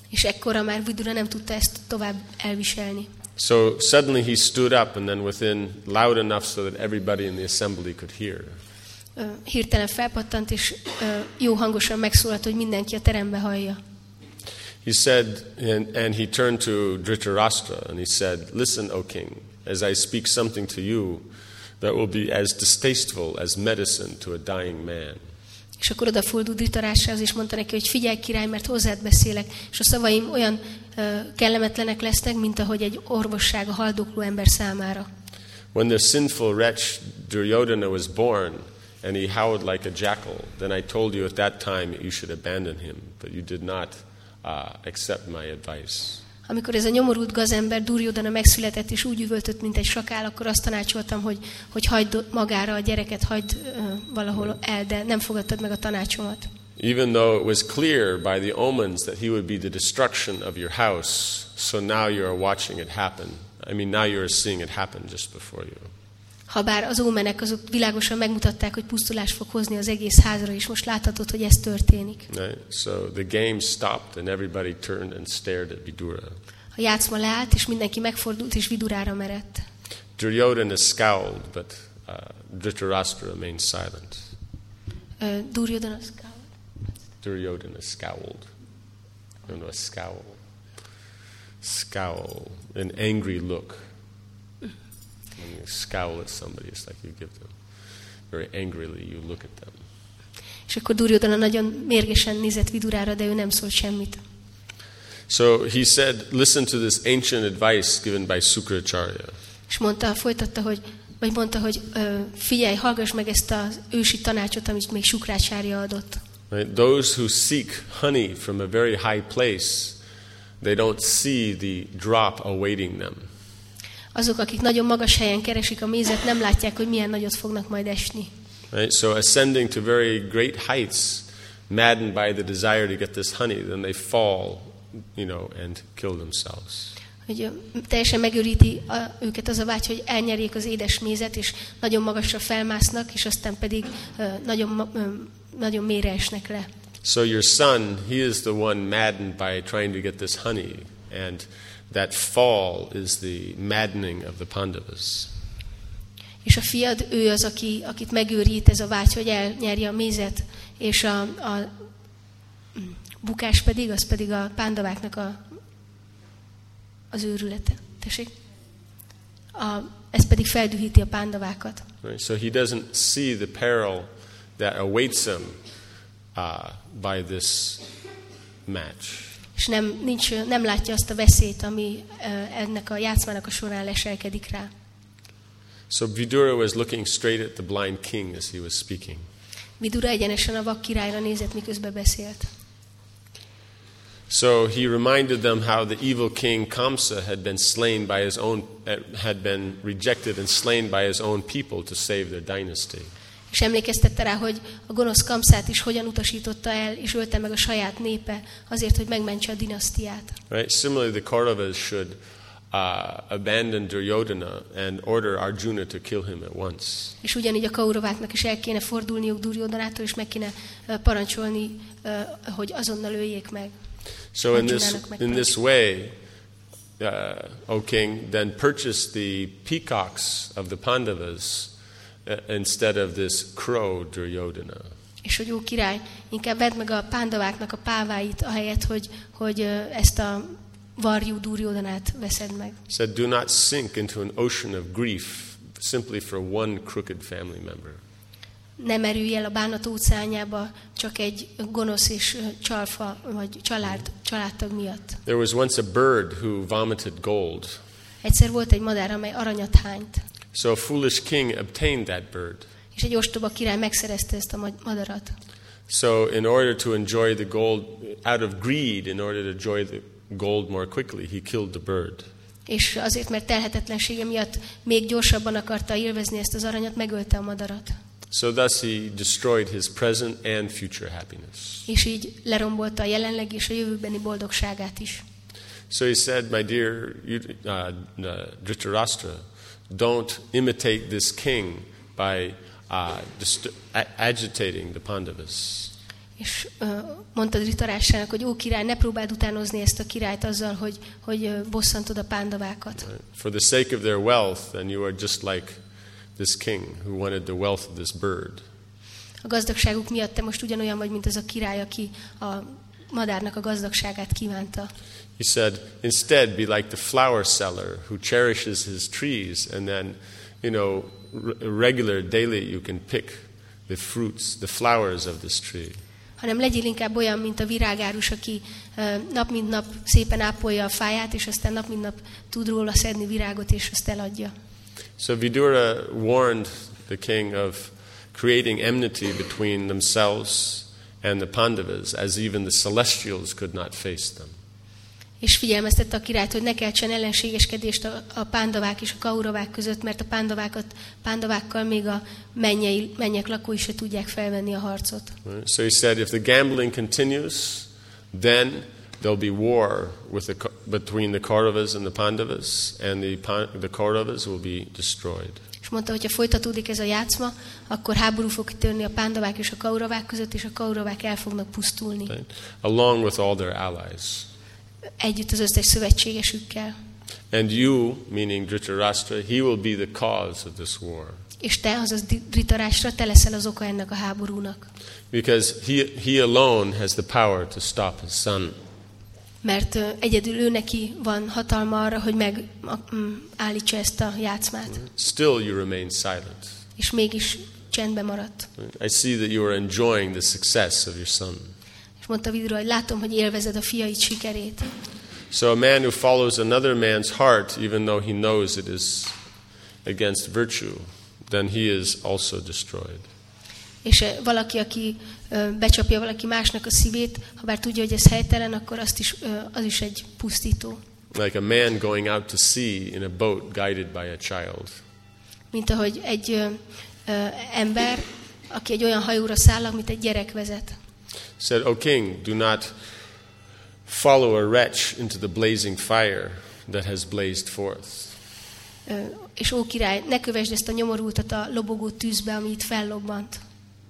És ekkora már Vidura nem tudta ezt tovább elviselni. So suddenly he stood up and then within loud enough so that everybody in the assembly could hear. Hirtelen felpattant, és jó hangosan megszólalt, hogy mindenki a terembe hallja. He said, and, and he turned to Dhritarashtra and he said, "Listen, O king, as I speak something to you that will be as distasteful as medicine to a dying man." És akkor odafordult Dhritarashtrahoz, és mondta neki, hogy figyelj király, mert hozzád beszélek, és a szavaim olyan uh, kellemetlenek lesznek, mint ahogy egy orvosság a haldokló ember számára. When the sinful wretch Duryodhana was born, and he howled like a jackal, then I told you at that time you should abandon him, but you did not uh, accept my advice. Amikor ez a nyomorult gazember Duryodhana megszületett, és úgy üvöltött, mint egy sakál, akkor azt tanácsoltam, hogy, hogy hagyd magára a gyereket, hagyd uh, valahol el, de nem fogadtad meg a tanácsomat. Even though it was clear by the omens that he would be the destruction of your house, so now you are watching it happen. I mean, now you are seeing it happen just before you. Habár az ómenek azok világosan megmutatták, hogy pusztulás fog hozni az egész házra, és most láthatod, hogy ez történik. Right? So the game stopped and everybody turned and stared at Vidura. A játszma leállt, és mindenki megfordult, és Vidurára merett. Duryodhana scowled, but uh, Dhritarashtra remained silent. Uh, Duryodhana scowled. Duryodhana scowled. I don't know, a scowl. Scowl, an angry look. When you scowl at somebody, it's like you give them very angrily, you look at them. És akkor Duryodhana nagyon mérgesen nézett Vidurára, de ő nem szólt semmit. So he said, listen to this ancient advice given by Sukracharya. És mondta, folytatta, hogy, vagy mondta, hogy uh, figyelj, hallgass meg ezt az ősi tanácsot, amit még Sukracharya adott. Right? Those who seek honey from a very high place, they don't see the drop awaiting them. Azok, akik nagyon magas helyen keresik a mézet, nem látják, hogy milyen nagyot fognak majd esni. Right? So ascending to very great heights, maddened by the desire to get this honey, then they fall, you know, and kill themselves. Hogy teljesen megőríti a, őket az a vágy, hogy elnyerjék az édes mézet, és nagyon magasra felmásznak, és aztán pedig uh, nagyon, uh, nagyon mélyre esnek le. So your son, he is the one maddened by trying to get this honey, and that fall is the maddening of the Pandavas. És a fiad, ő az, aki, akit megőrít ez a vágy, hogy elnyerje a mézet, és a, a bukás pedig, az pedig a pándaváknak a, az őrülete. Tessék? A, ez pedig feldühíti a pándavákat. Right? So he doesn't see the peril that awaits him uh, by this match. És nem, nincs, nem látja azt a veszélyt, ami uh, ennek a játszmának a során leselkedik rá. So Vidura was looking straight at the blind king as he was speaking. Vidura egyenesen a vak királyra nézett, miközben beszélt. So he reminded them how the evil king Kamsa had been slain by his own, had been rejected and slain by his own people to save their dynasty. És emlékeztette rá, hogy a gonosz Kamszát is hogyan utasította el, és ölte meg a saját népe azért, hogy megmentse a dinasztiát. Right? Similarly, the Kauravas should uh, abandon Duryodhana and order Arjuna to kill him at once. És ugyanígy a Kaurováknak is el kéne fordulniuk Duryodhanától, és meg kéne uh, parancsolni, uh, hogy azonnal öljék meg. So in this, in this way, uh, O king, then purchase the peacocks of the Pandavas uh, instead of this crow Duryodhana. És hogy ó király, inkább vedd meg a pándaváknak a páváit, ahelyett, hogy, hogy uh, ezt a varjú Duryodhanát veszed meg. Said, do not sink into an ocean of grief simply for one crooked family member. Nem merülj el a bánat óceánjába csak egy gonosz és csalfa vagy család, családtag miatt. There was once a bird who vomited gold. Egyszer volt egy madár, amely aranyat hányt. So a foolish king obtained that bird. És egy ostoba király megszerezte ezt a madarat. So in order to enjoy the gold, out of greed, in order to enjoy the gold more quickly, he killed the bird. És azért, mert telhetetlensége miatt még gyorsabban akarta élvezni ezt az aranyat, megölte a madarat. So thus he destroyed his present and future happiness. És így lerombolta a jelenlegi és a jövőbeni boldogságát is. So he said, my dear uh, uh, Dhritarashtra, don't imitate this king by uh, dist- agitating the Pandavas. És uh, mondta Dhritarashtranak, hogy ó király, ne próbáld utánozni ezt a királyt azzal, hogy, hogy uh, bosszantod a pándavákat. For the sake of their wealth, then you are just like this king who wanted the wealth of this bird. A gazdagságuk miatt te most ugyanolyan vagy, mint az a király, aki a madárnak a gazdagságát kívánta. He said, instead be like the flower seller who cherishes his trees and then, you know, regular daily you can pick the fruits, the flowers of this tree. Hanem legyél inkább olyan, mint a virágárus, aki uh, nap mint nap szépen ápolja a fáját, és aztán nap mint nap tud róla szedni virágot, és azt eladja. So Vidura warned the king of creating enmity between themselves and the Pandavas, as even the celestials could not face them. És figyelmeztette a királyt, hogy ne keltsen ellenségeskedést a, a pándavák és a kauravák között, mert a pándavákat, pándavákkal még a mennyei, mennyek lakói se tudják felvenni a harcot. So he said, if the gambling continues, then there'll be war with the, between the Kauravas and the Pandavas, and the, the Kauravas will be destroyed. És mondta, hogy ha folytatódik ez a játszma, akkor háború fog törni a pándavák és a kauravák között, és a kauravák el fognak pusztulni. Right? Along with all their allies. Együtt az összes szövetségesükkel. And you, meaning Dhritarashtra, he will be the cause of this war. És te, azaz Dhritarashtra, te leszel az oka ennek a háborúnak. Because he, he alone has the power to stop his son. Mert uh, egyedül ő neki van hatalma arra, hogy megállítsa ezt a játszmát. Still you remain silent. És mégis csendben maradt. I see that you are enjoying the success of your son. És mondta Vidura, hogy látom, hogy élvezed a fiaid sikerét. So a man who follows another man's heart, even though he knows it is against virtue, then he is also destroyed. És valaki, aki becsapja valaki másnak a szívét, ha bár tudja, hogy ez helytelen, akkor azt is, az is egy pusztító. Like a man going out to sea in a boat guided by a child. Mint ahogy egy ö, ö, ember, aki egy olyan hajóra száll, amit egy gyerek vezet. Said, O king, do not follow a wretch into the blazing fire that has blazed forth. Ö, és ó király, ne kövesd ezt a nyomorultat a lobogó tűzbe, ami itt fellobbant.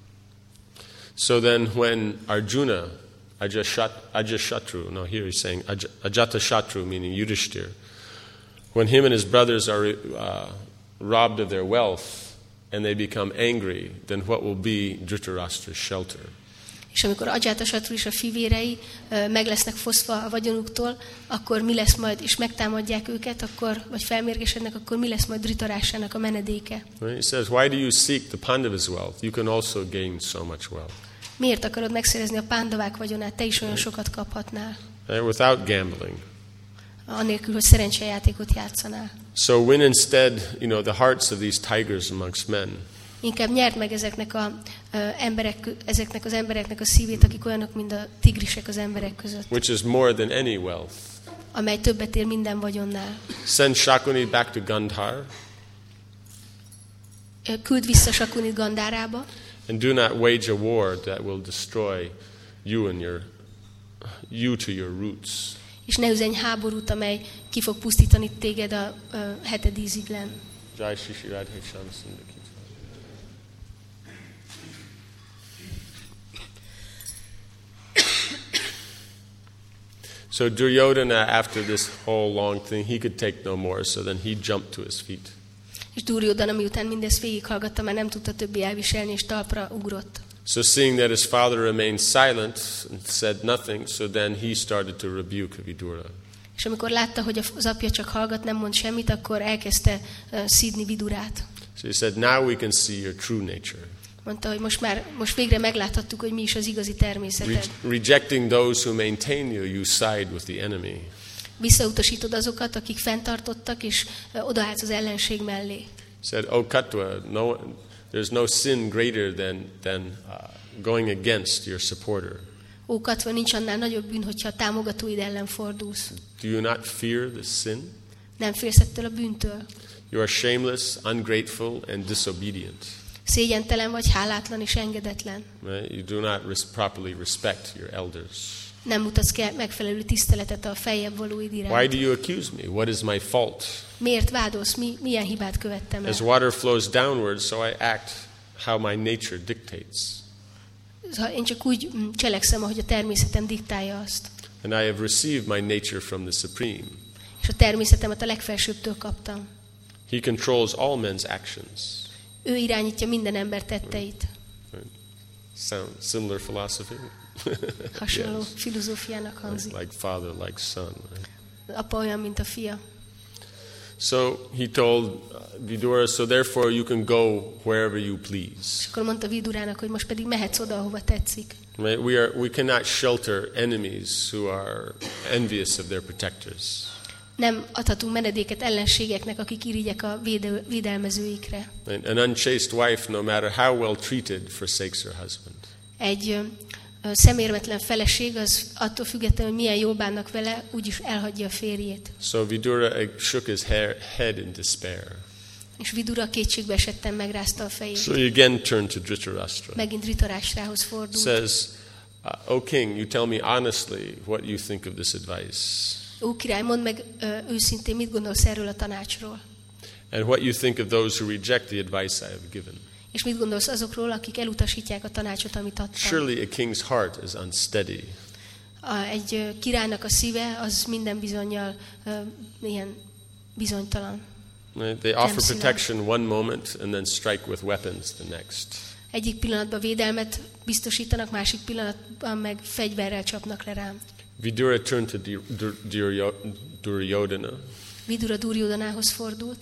So then when Arjuna, Ajatashatru, no, here he's saying Ajatashatru, meaning Yudhishthir, when him and his brothers are uh, robbed of their wealth and they become angry, then what will be Dhritarashtra's shelter? És amikor Ajatashatru és a fivérei uh, meg lesznek fosztva a vagyonuktól, akkor mi lesz majd, és megtámadják őket, akkor, vagy felmérgesednek, akkor mi lesz majd Dhritarashtranak a menedéke? He says, why do you seek the Pandavas' wealth? You can also gain so much wealth. Miért akarod megszerezni a pándavák vagyonát? Te is olyan sokat kaphatnál. Without gambling. Anélkül, hogy szerencsejátékot játszanál. So win instead, you know, the hearts of these tigers amongst men. Inkább nyerd meg ezeknek, a, uh, emberek, ezeknek az embereknek a szívét, akik olyanok, mint a tigrisek az emberek között. Which is more than any wealth. Amely többet ér minden vagyonnál. Send Shakuni back to Gandhar. Küld vissza Shakunit Gandárába. And do not wage a war that will destroy you and your you to your roots. És ne üzenj háborút, amely ki fog pusztítani téged a, a heted íziglen. Jai Shri Radhe Shyam Sundar Ki. So Duryodhana, after this whole long thing, he could take no more, so then he jumped to his feet. És Duryodhana, miután mindezt végighallgatta, már nem tudta többé elviselni, és talpra ugrott. So seeing that his father remained silent and said nothing, so then he started to rebuke Vidura. És amikor látta, hogy az apja csak hallgat, nem mond semmit, akkor elkezdte uh, szídni Vidurát. So he said, now we can see your true nature. Mondta, hogy most már most végre megláthattuk, hogy mi is az igazi természeted. Re- rejecting those who maintain you, you side with the enemy. Visszautasítod azokat, akik fenntartottak, és uh, odaállsz az ellenség mellé. Said, "O Katwa, no, there's no sin greater than than uh, going against your supporter." Ó Katva, nincs annál nagyobb bűn, hogyha a támogatóid ellen fordulsz. Do you not fear the sin? Nem félsz ettől a bűntől. You are shameless, ungrateful, and disobedient. Szégyentelen vagy, hálátlan és engedetlen. Right? You do not res- properly respect your elders. Nem mutatsz ki megfelelő tiszteletet a feljebb valóid iránt. Why do you accuse me? What is my fault? Miért vádolsz? Mi, milyen hibát követtem el? As water flows downward, so I act how my nature dictates. Én csak úgy cselekszem, ahogy a természetem diktálja azt. And I have received my nature from the Supreme. És a természetemet a legfelsőbbtől kaptam. He controls all men's actions. Ő irányítja minden ember tetteit. Sound similar philosophy? Hasonló filozófiának hangzik. Like father, like son. Right? Apa olyan, mint a fia. So he told Vidura, so therefore you can go wherever you please. És akkor mondta Vidurának, hogy most pedig mehetsz oda, ahova tetszik. Right? We are we cannot shelter enemies who are envious of their protectors. Nem adhatunk menedéket ellenségeknek, akik irigyek a véde, védelmezőikre. An unchaste wife, no matter how well treated, forsakes her husband. Egy ö, ö, szemérmetlen feleség az attól függetlenül, hogy milyen jól bánnak vele, úgyis elhagyja a férjét. So Vidura shook his hair, head in despair. És Vidura kétségbe esetten megrázta a fejét. So he again turned to Dhritarashtra. Megint Dhritarashtrahoz fordult. Says, uh, "O king, you tell me honestly what you think of this advice." Ó király, mondd meg ö, őszintén, mit gondolsz erről a tanácsról? And what you think of those who reject the advice I have given. És mit gondolsz azokról, akik elutasítják a tanácsot, amit adtam? Surely a king's heart is unsteady. A, egy ö, királynak a szíve az minden bizonnyal ö, ilyen bizonytalan. Right? They offer protection one moment and then strike with weapons the next. Egyik pillanatban védelmet biztosítanak, másik pillanatban meg fegyverrel csapnak le rám. Vidura turned to Duryodhana. Vidura Duryodanához fordult.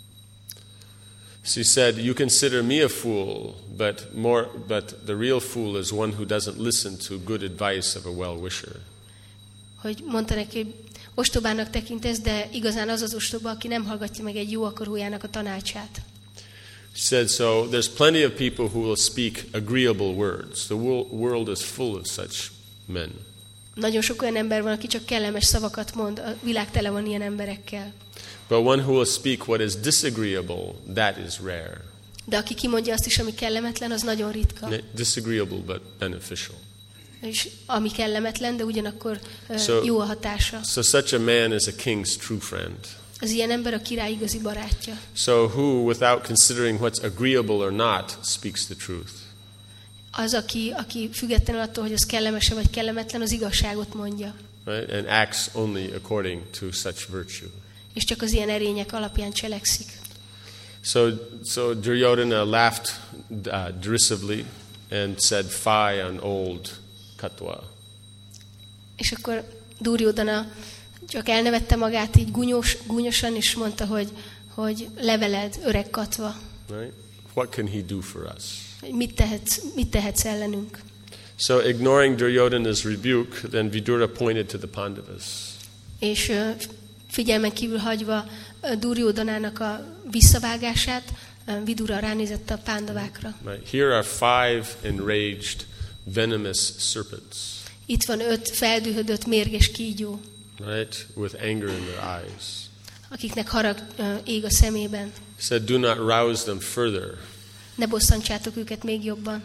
She said, "You consider me a fool, but more, but the real fool is one who doesn't listen to good advice of a well-wisher." Hogy mondta neki, hogy ostobának tekintesz, de igazán az az ostoba, aki nem hallgatja meg egy jó akarójának a tanácsát. She said, "So there's plenty of people who will speak agreeable words. The world is full of such men." Nagyon sok olyan ember van, aki csak kellemes szavakat mond, a világ tele van ilyen emberekkel. But one who will speak what is disagreeable, that is rare. De aki kimondja azt is, ami kellemetlen, az nagyon ritka. Disagreeable but beneficial. És ami kellemetlen, de ugyanakkor uh, so, jó a hatása. So such a man is a king's true friend. Az ilyen ember a király igazi barátja. So who, without considering what's agreeable or not, speaks the truth. Az, aki, aki függetlenül attól, hogy az kellemes vagy kellemetlen, az igazságot mondja. Right? And acts only according to such virtue. És csak az ilyen erények alapján cselekszik. So, so Duryodhana laughed uh, derisively and said, "Fie on old Katwa." És akkor Duryodhana csak elnevette magát így gúnyos, gúnyosan, és mondta, hogy, hogy leveled, öreg Katva. Right? What can he do for us? Mit tehetsz, mit tehetsz ellenünk? So ignoring Duryodhana's rebuke, then Vidura pointed to the Pandavas. És uh, figyelmen kívül hagyva uh, Duryodanának a visszavágását, uh, Vidura ránézett a pándavákra. Right. Here are five enraged, venomous serpents. Itt van öt feldühödött, mérges kígyó. Right, with anger in their eyes. Akiknek harag uh, ég a szemében. He said, "Do not rouse them further." Ne bosszantsátok őket még jobban.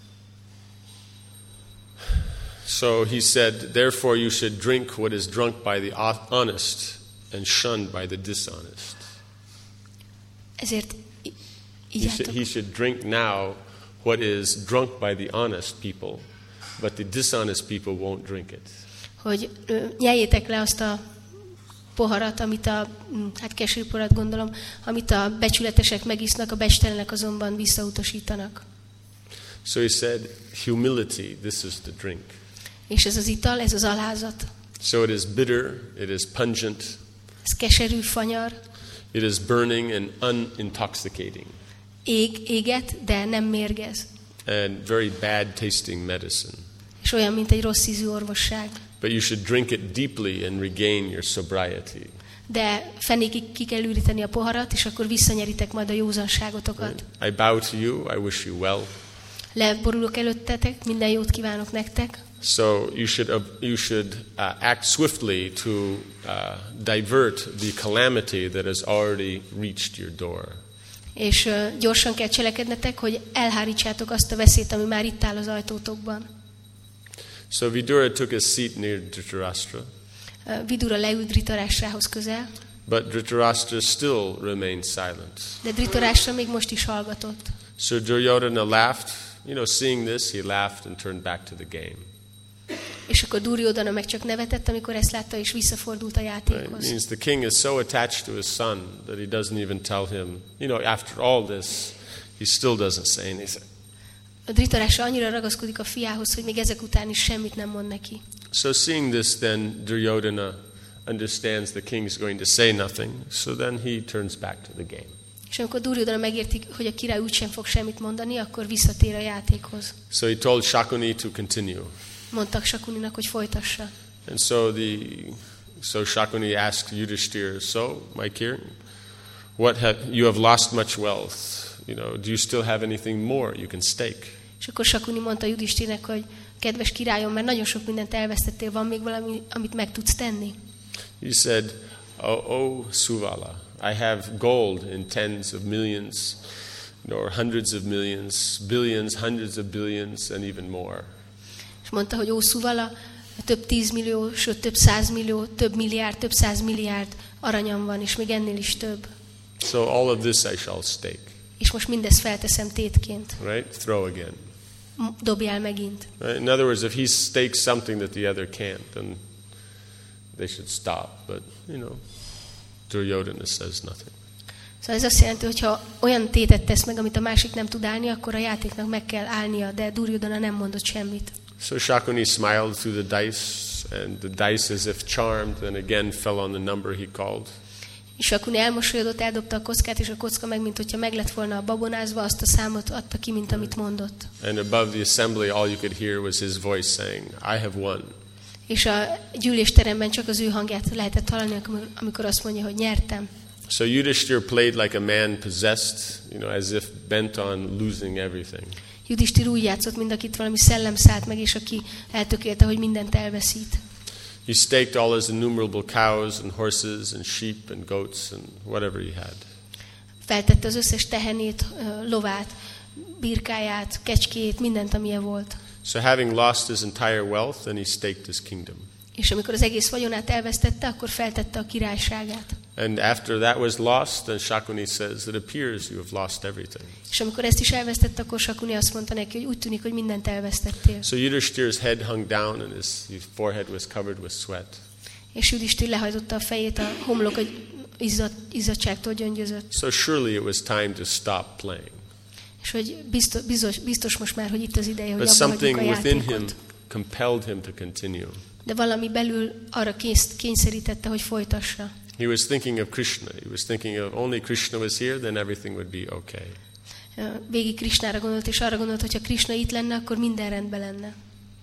So he said, "Therefore you should drink what is drunk by the honest and shunned by the dishonest." Ezért he should, he should drink now what is drunk by the honest people, but the dishonest people won't drink it. Hogy nyeljétek le azt a poharat, amit a, hát keserűporat gondolom, amit a becsületesek megisznak, a becstelenek azonban visszautasítanak. So he said, humility, this is the drink. És ez az ital, ez az alázat. So it is bitter, it is pungent. Ez keserű, fanyar. It is burning and unintoxicating. Ég, éget, de nem mérgez. And very bad tasting medicine. És olyan, mint egy rossz ízű orvosság. But you should drink it deeply and regain your sobriety. De fenékig ki kell üríteni a poharat, és akkor visszanyeritek majd a józanságotokat. I bow to you, I wish you well. Leborulok előttetek, minden jót kívánok nektek. So you should uh, you should uh, act swiftly to uh, divert the calamity that has already reached your door. És uh, gyorsan kell cselekednetek, hogy elhárítsátok azt a veszélyt, ami már itt áll az ajtótokban. So Vidura took his seat near Dhritarashtra. Uh, Vidura leült Dhritarashtrahoz közel. But Dhritarashtra still remained silent. De Dhritarashtra még most is hallgatott. So Duryodhana laughed, You know, seeing this, he laughed and turned back to the game. És akkor Duryodhana meg csak nevetett, amikor ezt látta, és visszafordult a játékhoz. Right? It means the king is so attached to his son that he doesn't even tell him, you know, after all this, he still doesn't say anything. A Dhritarashtra annyira ragaszkodik a fiához, hogy még ezek után is semmit nem mond neki. So seeing this, then Duryodhana understands the king is going to say nothing, so then he turns back to the game. És amikor Duryodhana megérti, hogy a király úgysem fog semmit mondani, akkor visszatér a játékhoz. So he told Shakuni to continue. Mondtak Shakuninak, hogy folytassa. And so the so Shakuni asked Yudhishthira, so my king, what have you have lost much wealth? You know, do you still have anything more you can stake? És akkor Shakuni mondta Yudhishthirnek, hogy kedves királyom, mert nagyon sok mindent elvesztettél, van még valami, amit meg tudsz tenni? He said, oh, oh Suvala, I have gold in tens of millions, or hundreds of millions, billions, hundreds of billions, and even more. És mondta, hogy ó Suvala, több tízmillió, sőt több százmillió, több milliárd, több százmilliárd aranyam van, és még ennél is több. So all of this I shall stake. És most mindezt felteszem tétként. Right? Throw again. Dobjál megint. Right? In other words, if he stakes something that the other can't, then they should stop. But, you know, Duryodhana says nothing. Szóval ez azt jelenti, hogy ha olyan tétet tesz meg, amit a másik nem tud állni, akkor a játéknak meg kell állnia, de Duryodhana nem mondott semmit. So Shakuni smiled through the dice, and the dice, as if charmed, and again fell on the number he called. És Shakuni elmosolyodott, eldobta a kockát, és a kocka meg, mint hogyha meg lett volna a babonázva, azt a számot adta ki, mint amit mondott. And above the assembly, all you could hear was his voice saying, I have won. És a gyűlésteremben csak az ő hangját lehetett hallani, amikor azt mondja, hogy nyertem. So Yudhishthira played like a man possessed, you know, as if bent on losing everything. Yudhishthira úgy játszott, mint akit valami szellem szállt meg, és aki eltökélte, hogy mindent elveszít. He staked all his innumerable cows and horses and sheep and goats and whatever he had. Feltette az összes tehenét, lovát, birkáját, kecskét, mindent, amilyen volt. So having lost his entire wealth, then he staked his kingdom. És amikor az egész vagyonát elvesztette, akkor feltette a királyságát. And after that was lost, then Shakuni says, it appears you have lost everything. És amikor ezt is elvesztette, akkor Shakuni azt mondta neki, hogy úgy tűnik, hogy mindent elvesztettél. So Yudhishthira's head hung down and his, his forehead was covered with sweat. És Yudhishthira lehajtotta a fejét, a homlok izzad, izzadságtól gyöngyözött. So surely it was time to stop playing. És hogy biztos, biztos, biztos most már, hogy itt az ideje, hogy But abba hagyjuk a something within him játékot. compelled him to continue. De valami belül arra kényszerítette, hogy folytassa. He was thinking of Krishna. He was thinking of only Krishna was here, then everything would be okay. Végig Krishnára gondolt, és arra gondolt, hogy ha Krishna itt lenne, akkor minden rendben lenne.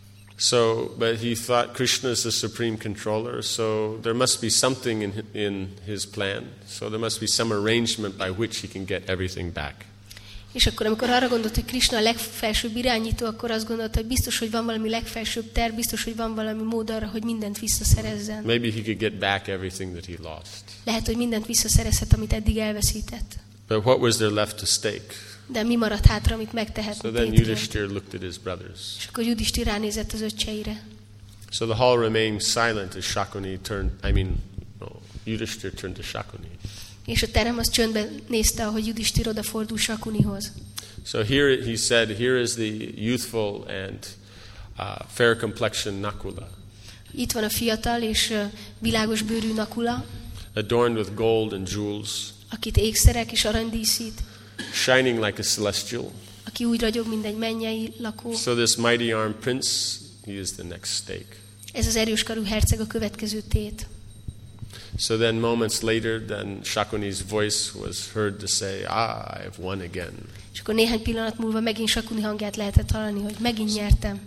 So, but he thought Krishna is the supreme controller, so there must be something in in his plan. So there must be some arrangement by which he can get everything back. És akkor, amikor arra gondolt, hogy Krishna a legfelsőbb irányító, akkor azt gondolta, hogy biztos, hogy van valami legfelsőbb terv, biztos, hogy van valami mód arra, hogy mindent visszaszerezzen. Maybe he could get back everything that he lost. Lehet, hogy mindent visszaszerezhet, amit eddig elveszített. But what was there left to stake? De mi maradt hátra, amit megtehetne So then tétként? Yudhishthira looked at his brothers. És akkor Yudhishthira ránézett az öccseire. So the hall remained silent as Shakuni turned, I mean, no, Yudhishthira turned to Shakuni. És a terem az csöndben nézte, ahogy Yudhishthira odafordul Shakunihoz. So here he said, here is the youthful and uh, fair complexion Nakula, Itt van a fiatal és uh, világos bőrű Nakula, adorned with gold and jewels, akit ékszerek és arany díszít, shining like a celestial. aki úgy ragyog, mint egy mennyei lakó. So this mighty armed prince, he is the next stake. Ez az erőskarú herceg a következő tét. So then moments later, then Shakuni's voice was heard to say, ah, I have won again. És akkor néhány pillanat múlva megint Shakuni hangját lehetett hallani, hogy megint nyertem.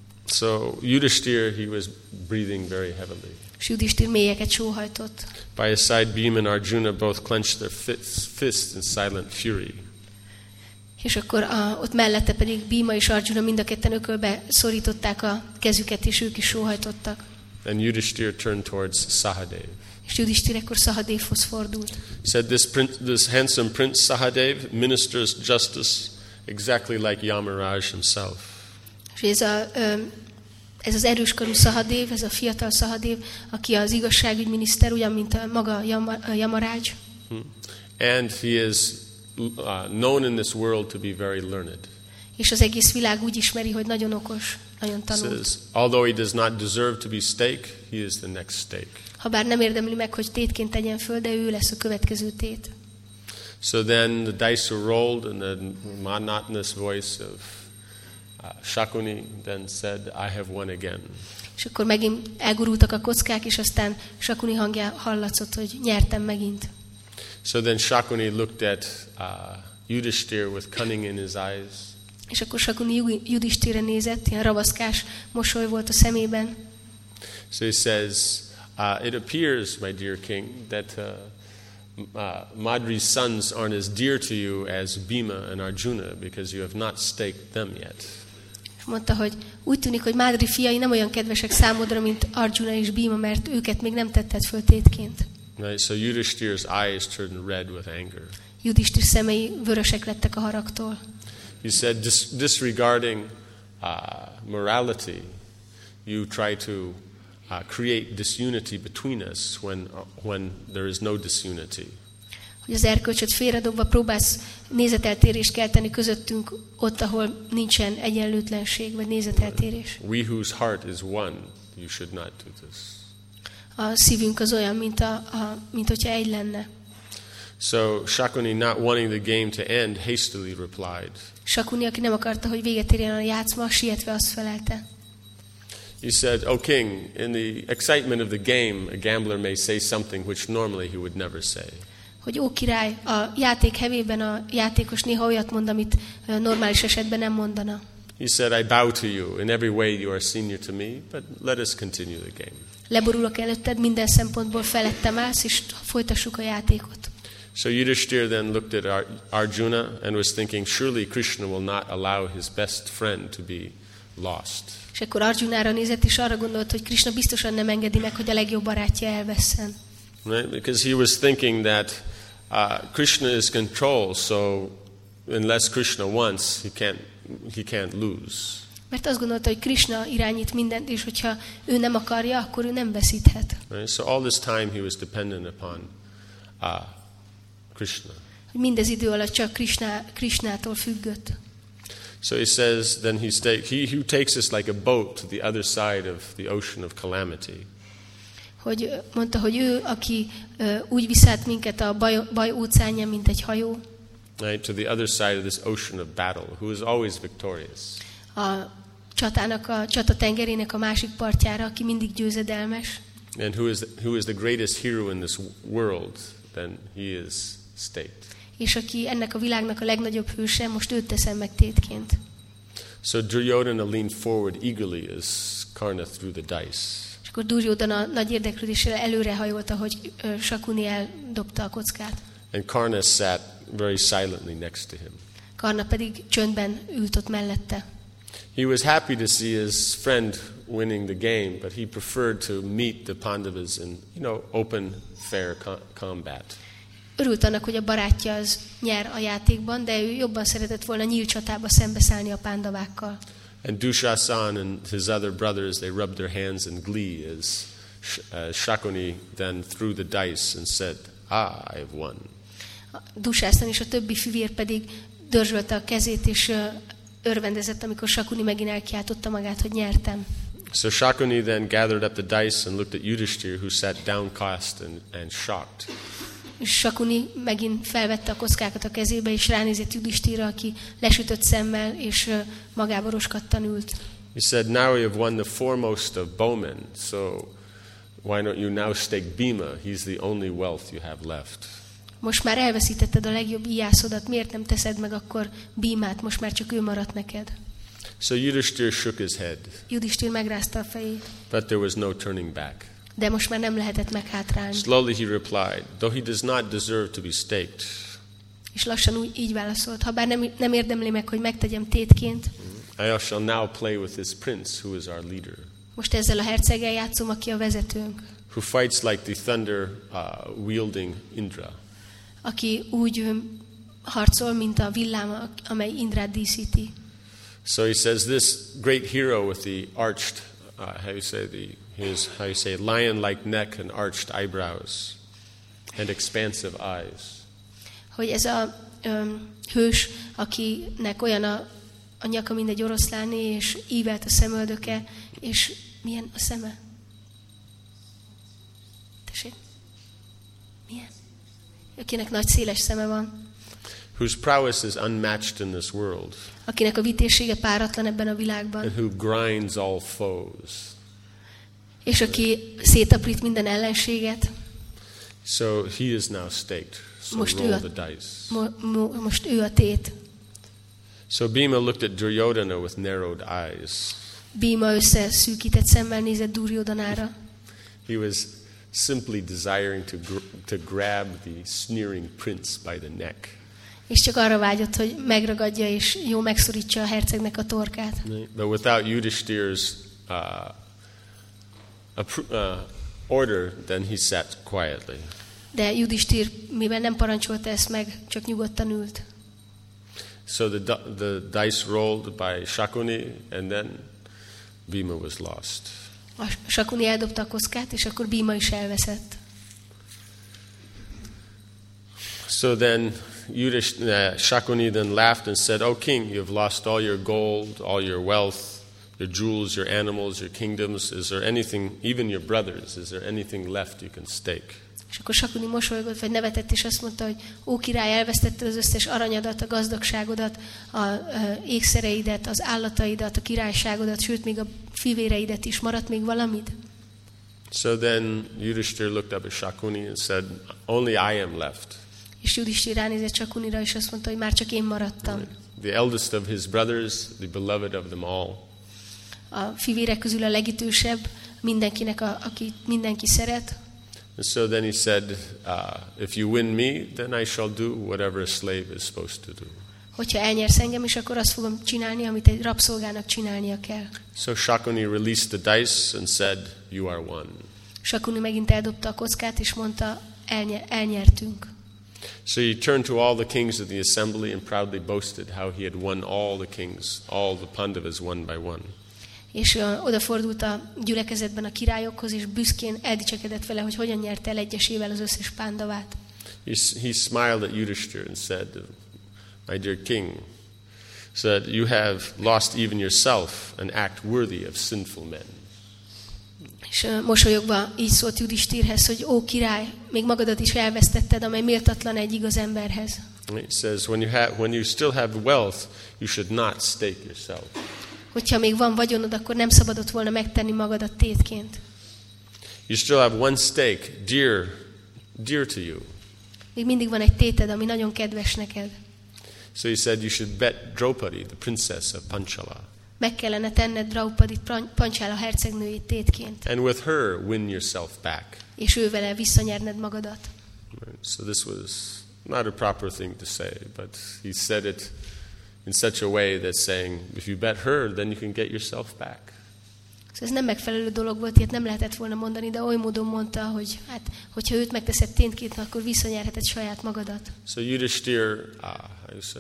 So Yudhishthira, he was breathing very heavily. És Yudhishthira mélyeket sóhajtott. By his side, Bhima and Arjuna both clenched their fists, fists in silent fury. És akkor a, ott mellette pedig Bhima és Arjuna mind a ketten ökölbe szorították a kezüket, és ők is sóhajtottak. And Yudhishthira turned towards Sahadev. És Yudhishthira akkor Sahadevhoz fordult. He said, this, prince, this handsome prince Sahadev ministers justice exactly like Yamaraj himself. És ez, a, ez az erőskarú Sahadev, ez a fiatal Sahadev, aki az igazságügyminiszter, ugyan, mint a maga Yamaraj. And he is uh, known in this world to be very learned. És az egész világ úgy ismeri, hogy nagyon okos, nagyon tanult. Says, although he does not deserve to be stake, he is the next stake. Habár nem érdemli meg, hogy tétként tegyen föl, de ő lesz a következő tét. So then the dice were rolled, and the monotonous voice of uh, Shakuni then said, I have won again. És akkor megint elgurultak a kockák, és aztán Shakuni hangja hallatszott, hogy nyertem megint. So then Shakuni looked at uh, Yudhishthir with cunning in his eyes. És akkor Shakuni Yudhishthirre nézett, ilyen ravaszkás mosoly volt a szemében. So he says, uh, it appears, my dear king, that uh, uh, Madri's sons aren't as dear to you as Bhima and Arjuna, because you have not staked them yet. És mondta, hogy úgy tűnik, hogy Madri fiai nem olyan kedvesek számodra, mint Arjuna és Bhima, mert őket még nem tetted föl tétként. Right, so Yudhishthir's eyes turned red with anger. Yudhishthir szemei vörösek lettek a haragtól. He said, Dis- disregarding uh, morality, you try to uh, create disunity between us when, uh, when there is no disunity. Hogy az erkölcsöt félredobva próbálsz nézeteltérést kelteni közöttünk ott, ahol nincsen egyenlőtlenség vagy nézeteltérés. We whose heart is one, you should not do this. A szívünk az olyan, mint, a, a, mint hogyha egy lenne. So Shakuni, not wanting the game to end, hastily replied. Shakuni, aki nem akarta, hogy véget érjen a játszma, sietve azt felelte. He said, O king, in the excitement of the game, a gambler may say something which normally he would never say. Hogy ó király, a játék hevében a játékos néha olyat mond, amit normális esetben nem mondana. He said, I bow to you. In every way you are senior to me, but let us continue the game. Leborulok előtted, minden szempontból felettem állsz, és folytassuk a játékot. So Yudhishthir then looked at Arjuna and was thinking, surely Krishna will not allow his best friend to be lost. És akkor Arjunára nézett, és arra gondolt, hogy Krishna biztosan nem engedi meg, hogy a legjobb barátja elvesszen. Right? Because he was thinking that uh, Krishna is control, so unless Krishna wants, he can't, he can't lose. Mert azt gondolta, hogy Krishna irányít mindent, és hogyha ő nem akarja, akkor ő nem veszíthet. Right? So all this time he was dependent upon uh, Krishna. Mindez idő alatt csak Krishna, Krishnától függött. So he says, then he, stay, he who takes us like a boat to the other side of the ocean of calamity. Hogy mondta, hogy ő, aki uh, úgy viszelt minket a baj, baj óceánján, mint egy hajó. Right, to the other side of this ocean of battle, who is always victorious. A csatának, a csata tengerének a másik partjára, aki mindig győzedelmes. And who is, who is the greatest hero in this world, then he is staked. És aki ennek a világnak a legnagyobb hőse, most őt teszem meg tétként. So Duryodhana leaned forward eagerly as Karna threw the dice. És akkor Duryodhana nagy érdeklődéssel előrehajolt, ahogy Shakuni eldobta a kockát. And Karna sat very silently next to him. Karna pedig csöndben ült ott mellette. He was happy to see his friend winning the game, but he preferred to meet the Pandavas in, you know, open, fair co- combat. Örült annak, hogy a barátja az nyer a játékban, de ő jobban szeretett volna nyílt csatába szembeszállni a pándavákkal. And Dushasan and his other brothers, they rubbed their hands in glee as uh, Shakuni then threw the dice and said, ah, I have won. Dushasan és a többi fivér pedig dörzsölte a kezét, és örvendezett, amikor Shakuni megint elkiáltotta magát, hogy nyertem. So Shakuni then gathered up the dice and looked at Yudhishthir, who sat downcast and, and shocked. És Shakuni megint felvette a kockákat a kezébe, és ránézett Yudhishthirra, aki lesütött szemmel, és magába roskadtan ült. He said, now you have won the foremost of bowmen, so why don't you now stake Bhima? He's the only wealth you have left. Most már elveszítetted a legjobb íjászodat, miért nem teszed meg akkor Bhimát, most már csak ő maradt neked. So Yudhishthir shook his head, Yudhishthir megrázta a fejét, but there was no turning back. de most már nem lehetett meghátrálni. Slowly he replied, though he does not deserve to be staked. És lassan úgy így válaszolt, ha bár nem, nem érdemli meg, hogy megtegyem tétként, I shall now play with this prince who is our leader, most ezzel a herceggel játszom, aki a vezetőnk, who fights like the thunder uh, wielding Indra. aki úgy um, harcol, mint a villám, amely Indrát díszíti. So he says, this great hero with the arched, uh, how you say, the his how you say, lion-like neck and arched eyebrows and expansive eyes. Hogy ez a um, hős, akinek olyan a, a nyaka, mint egy oroszláné, és ívelt a szemöldöke, és milyen a szeme? Tessék? Milyen? Akinek nagy széles szeme van. Whose prowess is unmatched in this world. Akinek a vitézsége páratlan ebben a világban. And who grinds all foes. És aki szétaprít minden ellenséget. So he is now staked. So most, roll ő a, the dice. Mo, mo, most ő a tét. So Bhima looked at Duryodhana with narrowed eyes. Bhima összeszűkített szemmel nézett Duryodanára. He was simply desiring to gr- to grab the sneering prince by the neck. És csak arra vágyott, hogy megragadja és jó megszorítsa a hercegnek a torkát. But without Yudhishthir's uh, appro- uh, order, then he sat quietly. De Yudhishthir, mivel nem parancsolta ezt meg, csak nyugodtan ült. So the the dice rolled by Shakuni, and then Bhima was lost. A Shakuni eldobta a kockát, és akkor Bhima is elveszett. So then Yudish, uh, Shakuni then laughed and said, "O king, you have lost all your gold, all your wealth, your jewels, your animals, your kingdoms. Is there anything, even your brothers, is there anything left you can stake?" És akkor Shakuni mosolygott, vagy nevetett, és azt mondta, hogy ó király, elvesztetted az összes aranyadat, a gazdagságodat, a, a ékszereidet, az állataidat, a királyságodat, sőt, még a fivéreidet is. Maradt még valamit? So then Yudhishthir looked up at Shakuni and said, "Only I am left." És Yudhishthir ránézett Shakunira, és azt mondta, hogy már csak én maradtam. The eldest of his brothers, the beloved of them all. A fivérek közül a legitősebb, mindenkinek, a, akit mindenki szeret. And so then he said, uh, if you win me, then I shall do whatever a slave is supposed to do. Hogyha elnyersz engem, és akkor azt fogom csinálni, amit egy rabszolgának csinálnia kell. So Shakuni released the dice and said, "You are one." Shakuni megint eldobta a kockát, és mondta, Elnyer, elnyertünk. So he turned to all the kings of the assembly and proudly boasted how he had won all the kings, all the Pandavas one by one. És uh, odafordult a gyülekezetben a királyokhoz, és büszkén eldicsekedett vele, hogy hogyan nyerte el egyesével az összes pándavát. He, he smiled at Yudhishthir and said, "My dear king, said you have lost even yourself, an act worthy of sinful men." És uh, mosolyogva így szólt Yudhishthirhez, hogy ó király, még magadat is elvesztetted, amely méltatlan egy igaz emberhez. He says, when you have, when you still have wealth, you should not stake yourself. Hogyha még van vagyonod, akkor nem szabadott volna megtenni magadat tétként. You still have one stake, dear, dear to you. Még mindig van egy téted, ami nagyon kedves neked. So he said, you should bet Draupadi, the princess of Panchala. Meg kellene tenned Draupadit, Panchala hercegnőjét tétként. And with her, win yourself back. És ő vele visszanyerned magadat. So this was not a proper thing to say, but he said it in such a way that's saying, if you bet her, then you can get yourself back. Szóval ez nem megfelelő dolog volt, ilyet nem lehetett volna mondani, de oly módon mondta, hogy hát, hogyha őt megteszed tétként, akkor visszanyerheted saját magadat. So Yudhishthir, ah, how you say,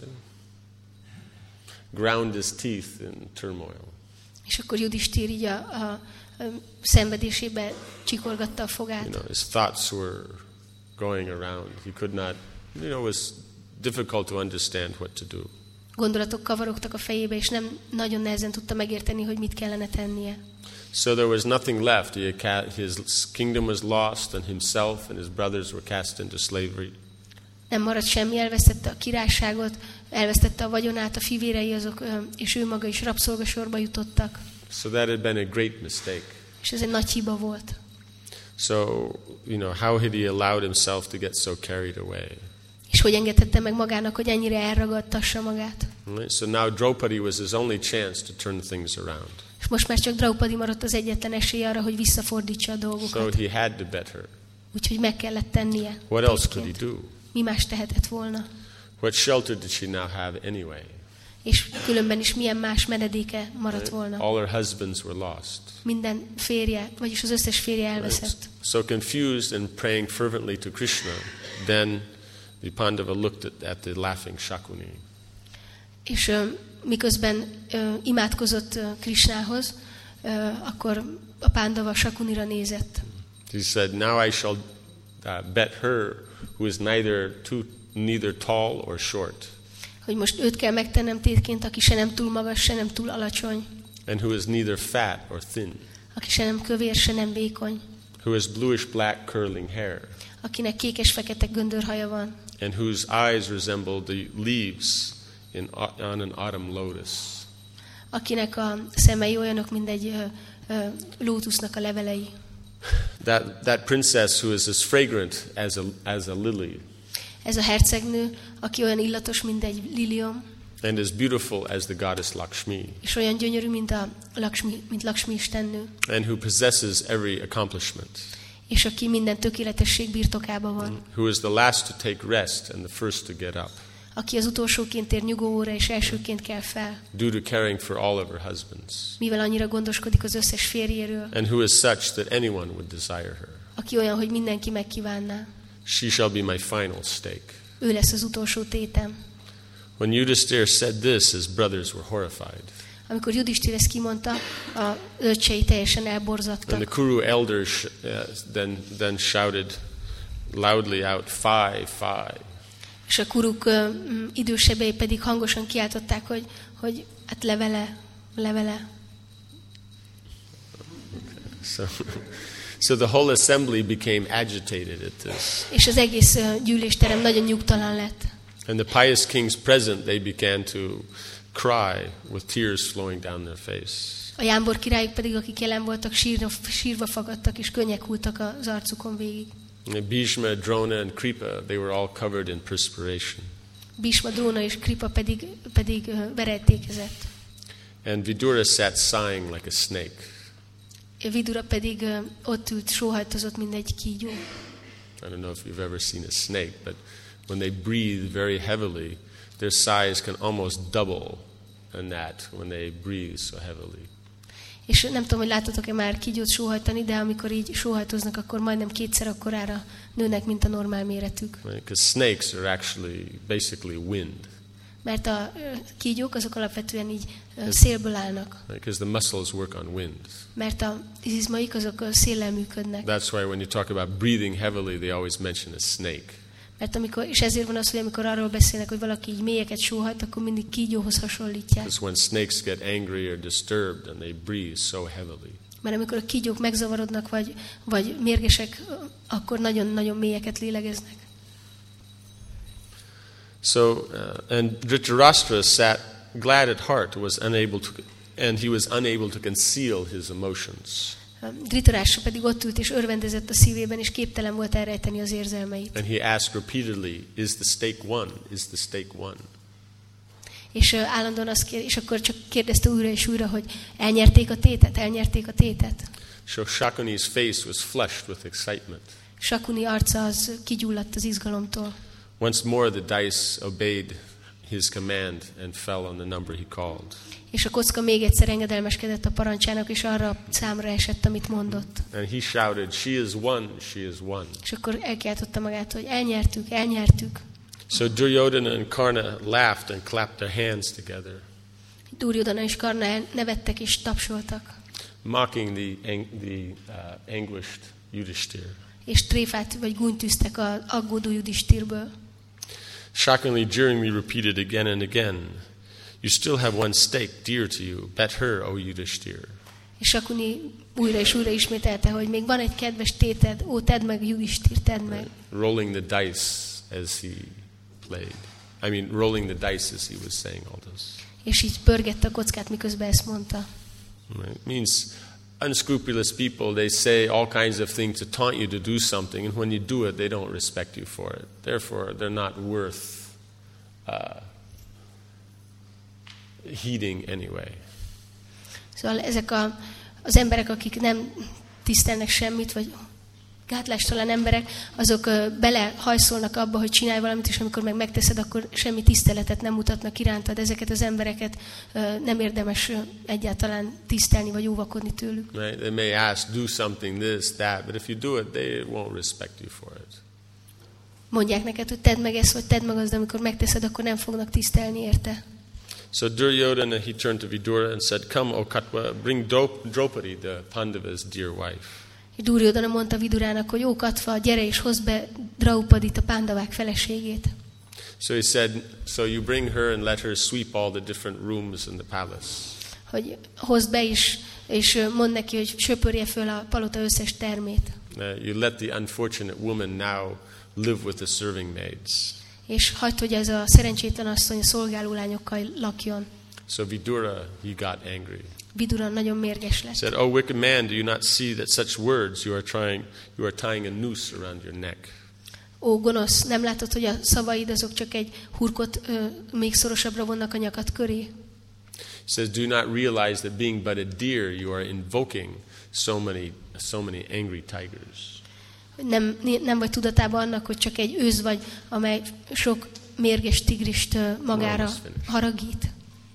ground his teeth in turmoil. És akkor Yudhishthir így a, a, a szenvedésébe csikorgatta a fogát. You know, his thoughts were going around. He could not, you know, it was difficult to understand what to do. Gondolatok kavarogtak a fejébe, és nem nagyon nehezen tudta megérteni, hogy mit kellene tennie. So there was nothing left. His kingdom was lost, and himself and his brothers were cast into slavery. Nem maradt semmi, elvesztette a királyságot, elvesztette a vagyonát, a fivérei azok, és ő maga is rabszolgasorba jutottak. So that had been a great mistake. És ez egy nagy hiba volt. So, you know, how had he allowed himself to get so carried away? És hogy engedhette meg magának, hogy ennyire elragadtassa magát. So now Draupadi was his only chance to turn things around. És most már csak Draupadi maradt az egyetlen esély arra, hogy visszafordítsa a dolgokat. So he had to bet her. Úgyhogy meg kellett tennie. What else could he do? Mi más tehetett volna? What shelter did she now have anyway? És különben is milyen más menedéke maradt volna? All her husbands were lost. Minden férje, vagyis az összes férje elveszett. So confused and praying fervently to Krishna, then the Pandava looked at, at the laughing Shakuni. És uh, miközben uh, imádkozott uh, Krishnához, uh, akkor a Pándava Shakunira nézett. He said, "Now I shall uh, bet her, who is neither too, neither tall or short." hogy most őt kell megtennem tétként, aki se nem túl magas, se nem túl alacsony. And who is neither fat or thin. Aki se nem kövér, se nem vékony. Who has bluish black curling hair. Akinek kékes-fekete göndörhaja van. And whose eyes resemble the leaves in, on an autumn lotus. Akinek a szemei olyanok, mint egy ö, ö, lótusznak a levelei. That, that princess who is as fragrant as a, as a lily. Ez a hercegnő, aki olyan illatos, mint egy liliom. And as beautiful as the goddess Lakshmi. És olyan gyönyörű, mint a Lakshmi, mint Lakshmi istennő. And who possesses every accomplishment. És aki minden tökéletesség birtokában van. Who is the last to take rest and the first to get up. Aki az utolsóként ér nyugovóra, és elsőként kell fel. Due to caring for all of her husbands. Mivel annyira gondoskodik az összes férjéről. And who is such that anyone would desire her. Aki olyan, hogy mindenki megkívánná. She shall be my final stake. Ő lesz az utolsó tétem. When Yudhishthira said this, his brothers were horrified. Amikor Yudhishthira ezt kimondta, a öccsei teljesen elborzadtak. And the Kuru elders uh, then, then shouted loudly out, "Fie, fie." És a kuruk uh, idősebbei pedig hangosan kiáltották, hogy, hogy hát levele, levele. Okay. So, so the whole assembly became agitated at this. És az egész uh, gyűlésterem nagyon nyugtalan lett. And the pious kings present, they began to cry with tears flowing down their face. A jámbor királyok pedig, akik jelen voltak, sírva, sírva fagadtak, és könnyek hulltak az arcukon végig. Bhishma, Drona, and Kripa, they were all covered in perspiration. Bhishma, Drona és Kripa pedig, pedig uh, verejtékezett. And Vidura sat sighing like a snake. Vidura pedig uh, ott ült, sóhajtozott, mint egy kígyó. I don't know if you've ever seen a snake, but when they breathe very heavily, their sighs can almost double than that when they breathe so heavily. És nem tudom, hogy láttatok-e már kígyót sóhajtani, de amikor így sóhajtoznak, akkor majdnem kétszer akkorára nőnek, mint a normál méretük. Because snakes are actually basically wind. Mert a kígyók azok alapvetően így szélből állnak. Because the muscles work on wind. Mert az izmaik azok széllel működnek. That's why when you talk about breathing heavily, they always mention a snake. Mert amikor, és ezért van az, hogy amikor arról beszélnek, hogy valaki így mélyeket sóhajt, akkor mindig kígyóhoz hasonlítják. Because when snakes get angry or disturbed and they breathe so heavily. Mert amikor a kígyók megzavarodnak, vagy, vagy mérgesek, akkor nagyon-nagyon mélyeket lélegeznek. So, uh, and Dhritarashtra sat glad at heart, was unable to, and he was unable to conceal his emotions. Dhritarashtra pedig ott ült és örvendezett a szívében, és képtelen volt elrejteni az érzelmeit. And he asked repeatedly, "Is the stake won? Is the stake won?" És uh, állandóan azt kér, és akkor csak kérdezte újra és újra, hogy elnyerték a tétet, elnyerték a tétet. So Shakuni's face was flushed with excitement. Shakuni arca az kigyulladt az izgalomtól. Once more the dice obeyed his command and fell on the number he called. És a kocka még egyszer engedelmeskedett a parancsának, és arra a számra esett, amit mondott. And he shouted, "She is won, she is won." És akkor elkiáltotta magát, hogy elnyertük, elnyertük. So Duryodhana and Karna laughed and clapped their hands together, Duryodhana és Karna nevettek és tapsoltak. mocking the, ang- the uh, anguished Yudhishthira. És tréfát vagy gúnytűztek az aggódó Yudhishtirből. Shockingly, jeeringly repeated again and again, "You still have one stake dear to you. Bet her, O Yudhishthira." És Shakuni újra és újra ismételte, hogy még van egy kedves téted, ó, tedd meg, Yudhishthir, tedd meg. Rolling the dice as he played. I mean, rolling the dice as he was saying all this. És így pörgette a kockát, miközben ezt mondta. Right? It means unscrupulous people, they say all kinds of things to taunt you to do something, and when you do it, they don't respect you for it. Therefore, they're not worth uh, heeding anyway. Szóval ezek a, az emberek, akik nem tisztelnek semmit, vagy gátlástalan emberek, azok uh, belehajszolnak abba, hogy csinálj valamit, és amikor meg megteszed, akkor semmi tiszteletet nem mutatnak irántad. Ezeket az embereket uh, nem érdemes uh, egyáltalán tisztelni, vagy óvakodni tőlük. Right? They may ask, do something, this, that, but if you do it, they won't respect you for it. Mondják neked, hogy tedd meg ezt, vagy tedd meg azt, de amikor megteszed, akkor nem fognak tisztelni érte. So Duryodhana, he turned to Vidura and said, "Come, O Katwa, bring Draupadi, the Pandava's dear wife." Duryodhana mondta Vidurának, hogy ó Katva, gyere és hozd be Draupadit, a Pándavák feleségét. So he said, so you bring her and let her sweep all the different rooms in the palace. Hogy hozd be is, és mondd neki, hogy söpörje föl a palota összes termét. Uh, you let the unfortunate woman now live with the serving maids. És hagyd, hogy ez a szerencsétlen asszony a szolgáló lányokkal lakjon. So Vidura, he got angry. Vidura nagyon mérges lett. Said, "Oh wicked man, do you not see that such words you are trying, you are tying a noose around your neck?" Ó, gonosz, nem látod, hogy a szavaid azok csak egy hurkot ö, még szorosabbra vonnak a nyakad köré? He says, "Do you not realize that being but a deer, you are invoking so many, so many angry tigers?" Nem, nem vagy tudatában annak, hogy csak egy őz vagy, amely sok mérges tigrist ö, magára haragít?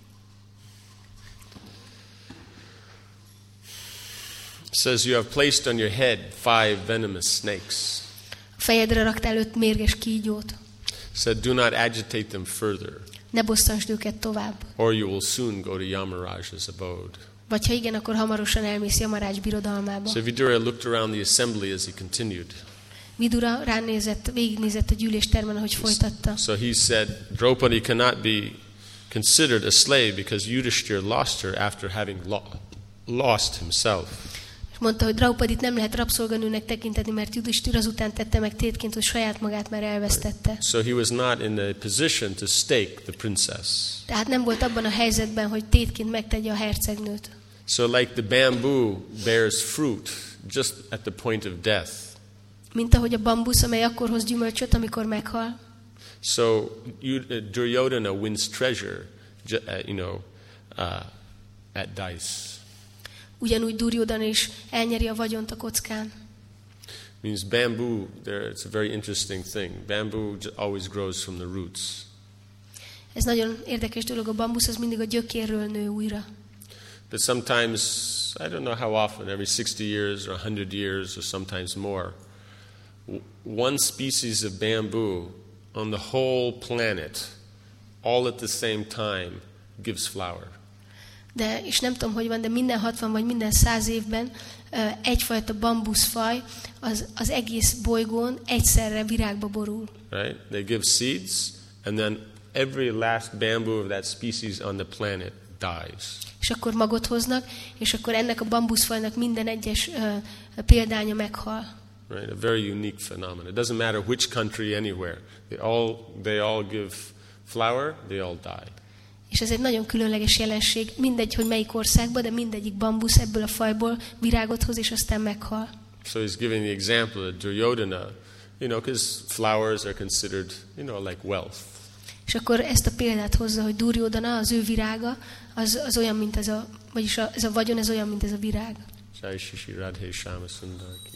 Says you have placed on your head five venomous snakes. A fejedre raktál öt mérges kígyót. Said, "Do not agitate them further, Ne bosszantsd őket tovább. or you will soon go to Yamaraj's abode." Vagy ha igen, akkor hamarosan elmész Yamarács birodalmába. So Vidura looked around the assembly as he continued. Vidura ránézett, végignézett a gyűléstermen, ahogy folytatta. So he said, "Draupadi cannot be considered a slave because Yudhishthira lost her after having lo- lost himself." És mondta, hogy Draupadit nem lehet rabszolganőnek tekinteni, mert Judhishthir azután tette meg tétként, hogy saját magát már elvesztette. So he was not in a position to stake the princess. Tehát nem volt abban a helyzetben, hogy tétként megtegye a hercegnőt. So like the bamboo bears fruit just at the point of death. Mint ahogy a bambusz, amely akkor hoz gyümölcsöt, amikor meghal. So you, uh, Duryodhana wins treasure, ju- uh, you know, uh, at dice. Ugyanúgy Duryodhana is elnyeri a vagyont a kockán. Means bamboo. There, it's a very interesting thing. Bamboo j- always grows from the roots. Ez nagyon érdekes dolog, a bambusz az mindig a gyökérről nő újra. But sometimes, I don't know how often, every sixty years or one hundred years or sometimes more, w- one species of bamboo on the whole planet, all at the same time, gives flower. De, és nem tudom, hogy van, de minden hatvan vagy minden száz évben ö, egyfajta bambuszfaj az, az egész bolygón egyszerre virágba borul. Right? They give seeds, and then every last bamboo of that species on the planet dies. És akkor magot hoznak, és akkor ennek a bambuszfajnak minden egyes ö, példánya meghal. Right? A very unique phenomenon. It doesn't matter which country, anywhere. They all, they all give flower, they all die. És ez egy nagyon különleges jelenség, mindegy, hogy melyik országban, de mindegyik bambusz ebből a fajból virágot hoz, és aztán meghal. So he's giving the example of Duryodhana, you know, because flowers are considered, you know, like wealth. És akkor ezt a példát hozza, hogy Duryodhana, az ő virága, az, az olyan, mint ez a, vagyis a, ez a vagyon, ez olyan, mint ez a virág. Jai Shri Radhe Shyama Sundar ki.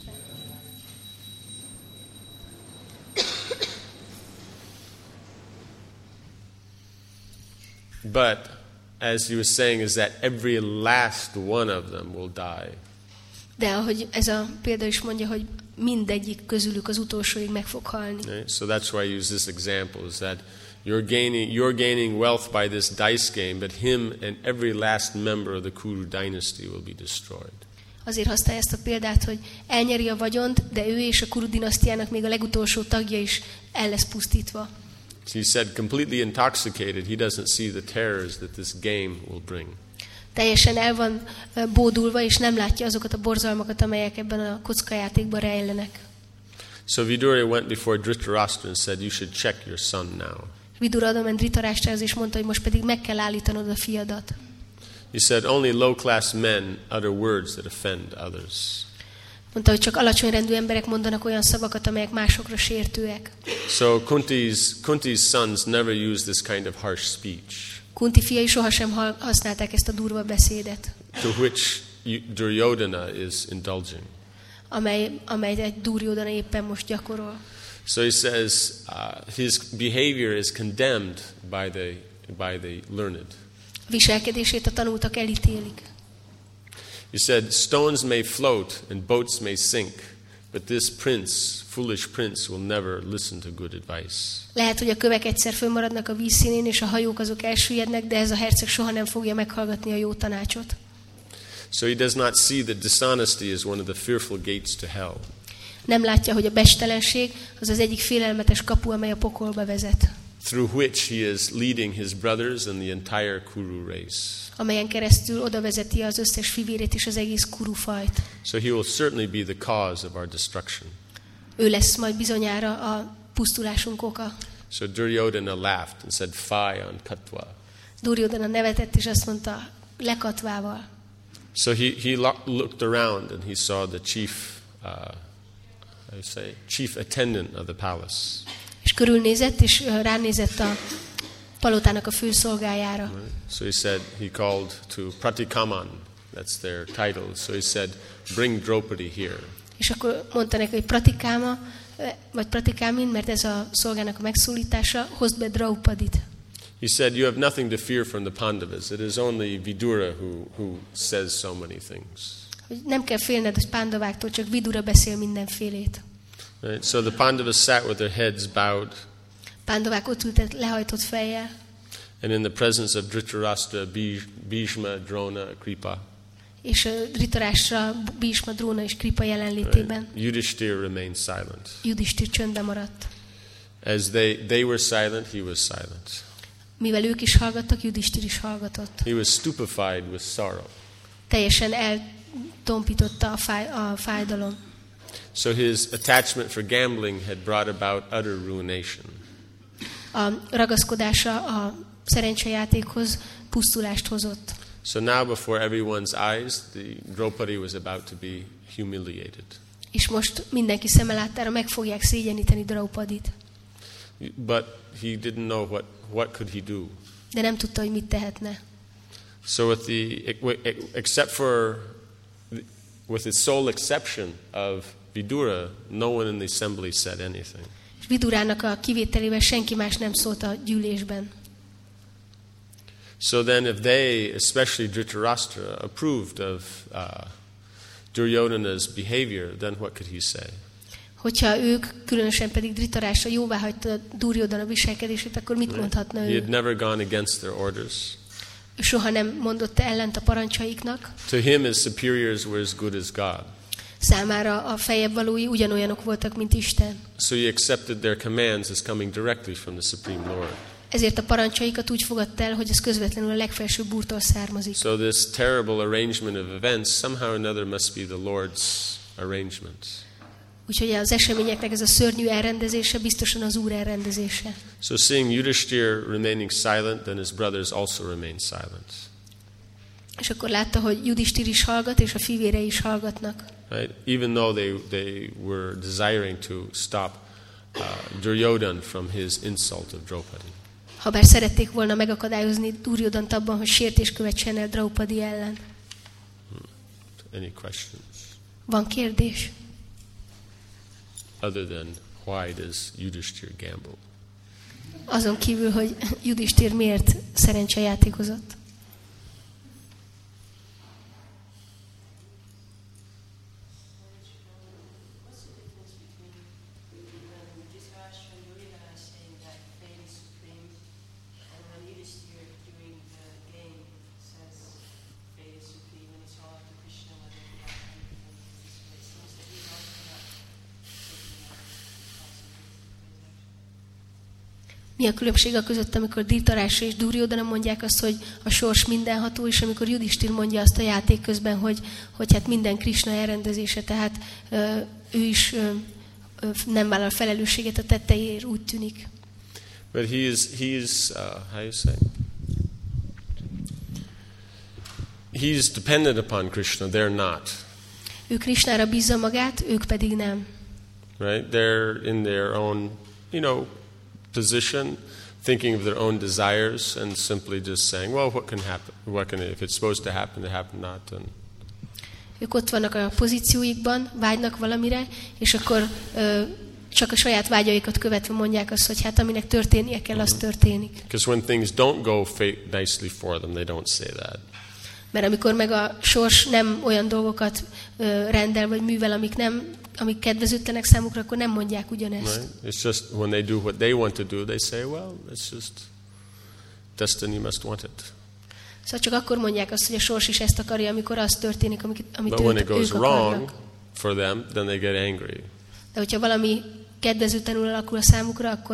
But as he was saying, is that every last one of them will die. De ahogy ez a példa is mondja, hogy mindegyik közülük az utolsóig meg fog halni. Right? So that's why I use this example, is that you're gaining, you're gaining wealth by this dice game, but him and every last member of the Kuru dynasty will be destroyed. Azért használja ezt a példát, hogy elnyeri a vagyont, de ő és a Kuru dinasztiának még a legutolsó tagja is el lesz pusztítva. He said, completely intoxicated, he doesn't see the terrors that this game will bring. Teljesen el van ö, bódulva, és nem látja azokat a borzalmakat, amelyek ebben a kockajátékban rejlenek. So Vidura went before Dhritarashtra and said, you should check your son now. Vidura oda ment Dhritarashtrahoz, és mondta, hogy most pedig meg kell állítanod a fiadat. He said, only low-class men utter words that offend others. Mondta, hogy csak alacsony rendű emberek mondanak olyan szavakat, amelyek másokra sértőek. So Kunti's, Kunti's sons never used this kind of harsh speech, Kunti fiai sohasem ha- használták ezt a durva beszédet, to which Duryodhana is indulging. amely, amely egy Duryodhana éppen most gyakorol. So he says uh, his behavior is condemned by the, by the learned. A viselkedését a tanultak elítélik. He said, stones may float and boats may sink, but this prince, foolish prince, will never listen to good advice. Lehet, hogy a kövek egyszer fönnmaradnak a vízszínén, és a hajók azok elsüllyednek, de ez a herceg soha nem fogja meghallgatni a jó tanácsot. So he does not see that dishonesty is one of the fearful gates to hell. Nem látja, hogy a bestelenség az az egyik félelmetes kapu, amely a pokolba vezet. through which he is leading his brothers and the entire Kuru race. Amelyen keresztül oda vezeti az összes fivérét és az egész Kuru fajt. So he will certainly be the cause of our destruction. Ő lesz majd bizonyára a pusztulásunk oka. So Duryodhana laughed and said, "Fie on Katva." Duryodhana nevetett és azt mondta, lekatvával. So he he lo- looked around and he saw the chief, uh, how you say, chief attendant of the palace. És körülnézett és uh, ránézett a palotának a főszolgájára. Right? So he said, he called to Pratikaman, that's their title. So he said, "Bring Draupadi here." És akkor mondta neki, hogy Pratikáma, vagy Pratikámin, mert ez a szolgának a megszólítása, hozd be Draupadit. He said, "You have nothing to fear from the Pandavas. It is only Vidura who, who says so many things." Hogy nem kell félned a Pándaváktól, csak Vidura beszél mindenfélét. Right? So the Pandavas sat with their heads bowed, Pándavák ott ültek lehajtott fejjel, and in the presence of Dhritarashtra, Bij- Bhishma, Drona, Kripa, és Dhritarashtra, Bhishma, Dróna és Kripa jelenlétében right? Yudhishthira remained silent. Judhishthir csöndben maradt. As they, they were silent, he was silent. Mivel ők is hallgattak, Judhishthir is hallgatott. He was stupefied with sorrow. Teljesen eltompította a, fáj, a fájdalom. So his attachment for gambling had brought about utter ruination. A ragaszkodása a szerencsejátékhoz pusztulást hozott. So now before everyone's eyes, the Draupadi was about to be humiliated. És most mindenki szeme láttára meg fogják szégyeníteni Draupadit. But he didn't know what, what could he do. De nem tudta, hogy mit tehetne. So with the, except for, with the sole exception of Vidura, no one in the assembly said anything. És Vidurának a kivételével senki más nem szólt a gyűlésben. So then if they, especially Dhritarashtra, approved of uh, Duryodhana's behavior, then what could he say? Hogyha ők, különösen pedig Dhritarashtra jóváhagyta Duryodhana viselkedését, akkor mit mondhatna He ő? had never gone against their orders. Soha nem mondott ellent a parancsaiknak. To him, his superiors were as good as God. Számára a feljebb valói ugyanolyanok voltak, mint Isten. So he accepted their commands as coming directly from the Supreme Lord. Ezért a parancsaikat úgy fogadta el, hogy ez közvetlenül a legfelsőbb úrtól származik. So this terrible arrangement of events somehow or another must be the Lord's arrangement. Úgyhogy az eseményeknek ez a szörnyű elrendezése biztosan az Úr elrendezése. So seeing Yudhishthira remaining silent, then his brothers also remained silent. És akkor látta, hogy Judhishthir is hallgat, és a fivérei is hallgatnak. Right? Even though they, they were desiring to stop uh, Duryodhana from his insult of Draupadi. Habár szerették volna megakadályozni Duryodhant abban, hogy sértés követsen el Draupadi ellen. Any questions? Van kérdés? Other than why does Yudhishthira gamble? Azon kívül, hogy Judhishthir miért szerencsejátékozott? Mi a különbség a között, amikor Dhritarashtra és Duryodhana mondják azt, hogy a sors mindenható, és amikor Judhishthir mondja azt a játék közben, hogy, hogy hát minden Krishna elrendezése, tehát ö, ő is ö, ö, nem vállal felelősséget a tetteiért, úgy tűnik. But he is, he is uh, how you say? He is dependent upon Krishna, they're not. Ő Krishnára bízza magát, ők pedig nem. Right? They're in their own, you know, position, thinking of their own desires and simply just saying, well, what can happen? What can, if it's supposed to happen, it happened not. And Ők ott vannak a pozícióikban, vágynak valamire, és akkor ö, csak a saját vágyaikat követve mondják azt, hogy hát aminek történnie kell, az történik. because when things don't go fa- nicely for them, they don't say that. Mert amikor meg a sors nem olyan dolgokat ö, rendel, vagy művel, amik, nem, amik kedvezőtlenek számukra, akkor nem mondják ugyanezt. Right? It's just when they do what they want to do, they say, well, it's just destiny must want it. Szóval csak akkor mondják azt, hogy a sors is ezt akarja, amikor az történik, amit, amit But when ők, it goes ők wrong akarnak. for them, then they get angry. De hogyha valami kedvezőtlenül alakul a számukra, akkor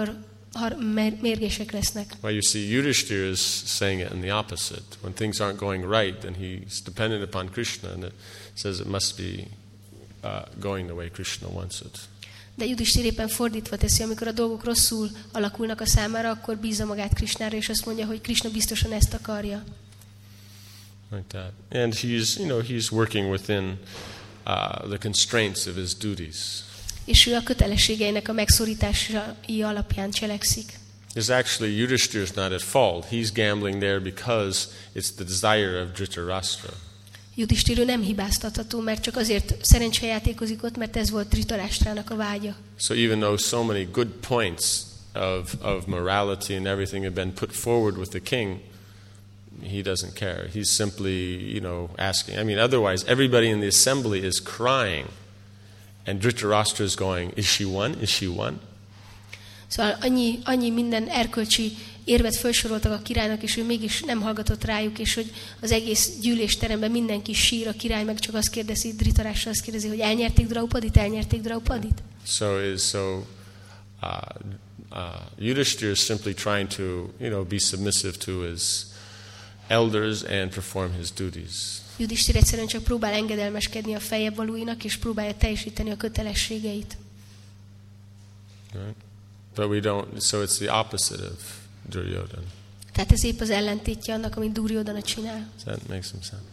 mérgesek lesznek. Well, you see, Yudhishthira is saying it in the opposite. When things aren't going right, then he's dependent upon Krishna, and it says it must be uh, going the way Krishna wants it. De Yudhishthira éppen fordítva teszi, amikor a dolgok rosszul alakulnak a számára, akkor bízza magát Krishnára, és azt mondja, hogy Krishna biztosan ezt akarja. Like that. And he's, you know, he's working within uh, the constraints of his duties. És ő a kötelességeinek a megszorításai alapján cselekszik. Is actually Yudhishthira is not at fault. He's gambling there because it's the desire of Dhritarashtra. Yudhishthira nem hibáztatható, mert csak azért szerencsejátékozik ott, mert ez volt Dhritarashtranak a vágya. So even though so many good points of of morality and everything have been put forward with the king, he doesn't care. He's simply, you know, asking. I mean, otherwise everybody in the assembly is crying, and Dhritarashtra is going, "Is she one? Is she one?" Szóval annyi, annyi minden erkölcsi érvet felsoroltak a királynak, és ő mégis nem hallgatott rájuk, és hogy az egész gyűlésteremben mindenki sír, a király meg csak azt kérdezi, Dhritarashtra azt kérdezi, hogy elnyerték Draupadit, elnyerték Draupadit. So is so uh, uh, Yudhishthira is simply trying to, you know, be submissive to his elders and perform his duties. Yudhishthira egyszerűen csak próbál engedelmeskedni a feljebb valóinak, és próbálja teljesíteni a kötelességeit. Right? But we don't, so it's the opposite of Duryodhana. Tehát ez épp az ellentétje annak, amit Duryodhana csinál. Does that make some sense?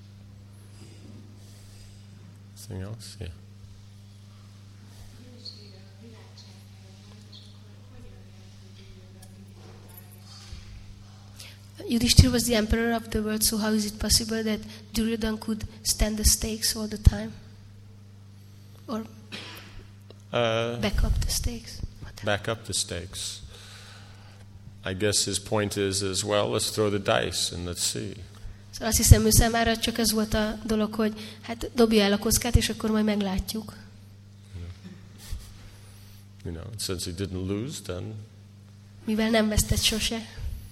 Anything else? Yeah. Yudhishthira was the emperor of the world, so how is it possible that Duryodhana could stand the stakes all the time? Or Uh, back up the stakes? back up the stakes. I guess his point is as well, let's throw the dice and let's see. Szóval azt hiszem, ő számára csak az volt a dolog, hogy hát dobja el a kockát, és akkor majd meglátjuk. You know, since he didn't lose, then Mivel nem vesztett sose.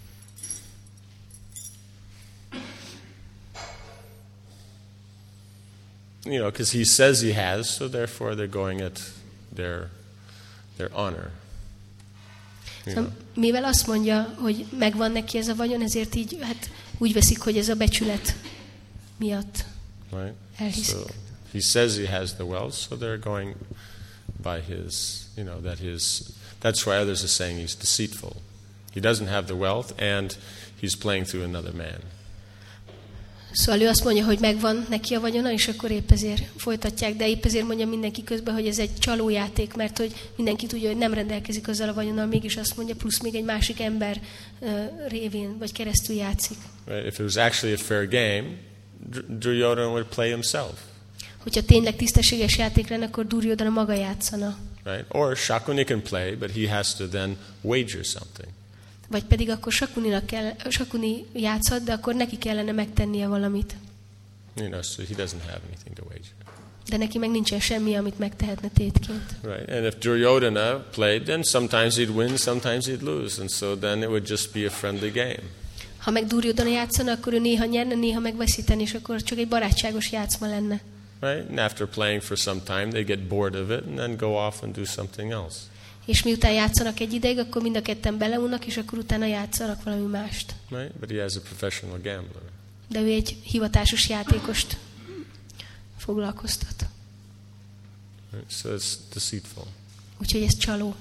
you know, because he says he has, so therefore they're going at their their honor. You Szóval, mivel azt mondja, hogy megvan neki ez a vagyon, ezért így hát úgy veszik, hogy ez a becsület miatt know, right? elhiszik. So he says he has the wealth, so they're going by his, you know, that his. That's why others are saying he's deceitful. He doesn't have the wealth, and he's playing through another man. Szóval ő azt mondja, hogy megvan neki a vagyona, és akkor épp ezért folytatják, de épp ezért mondja mindenki közben, hogy ez egy csalójáték, mert hogy mindenki tudja, hogy nem rendelkezik azzal a vagyonnal, mégis azt mondja, plusz még egy másik ember uh, révén, vagy keresztül játszik. Right? If it was actually a fair game, Duryodhana would play himself. Hogyha tényleg tisztességes játék lenne, akkor Duryodhana maga játszana. Right? Or Shakuni can play, but he has to then wager something. Vagy pedig akkor Shakuninak kell, Shakuni játszhat, de akkor neki kellene megtennie valamit. You know, so he doesn't have anything to wager. De neki meg nincsen semmi, amit megtehetne tétként. Right? And if Duryodhana played, then sometimes he'd win, sometimes he'd lose, and so then it would just be a friendly game. Ha meg Duryodhana játszana, akkor ő néha nyerne, néha megveszíteni, és akkor csak egy barátságos játszma lenne. Right? And after playing for some time, they get bored of it and then go off and do something else. És miután játszanak egy ideig, akkor mind a ketten beleunnak, és akkor utána játszanak valami mást. Right? But he has a professional gambler. De ő egy hivatásos játékost foglalkoztat. Right? So it's deceitful. Úgyhogy ez csaló.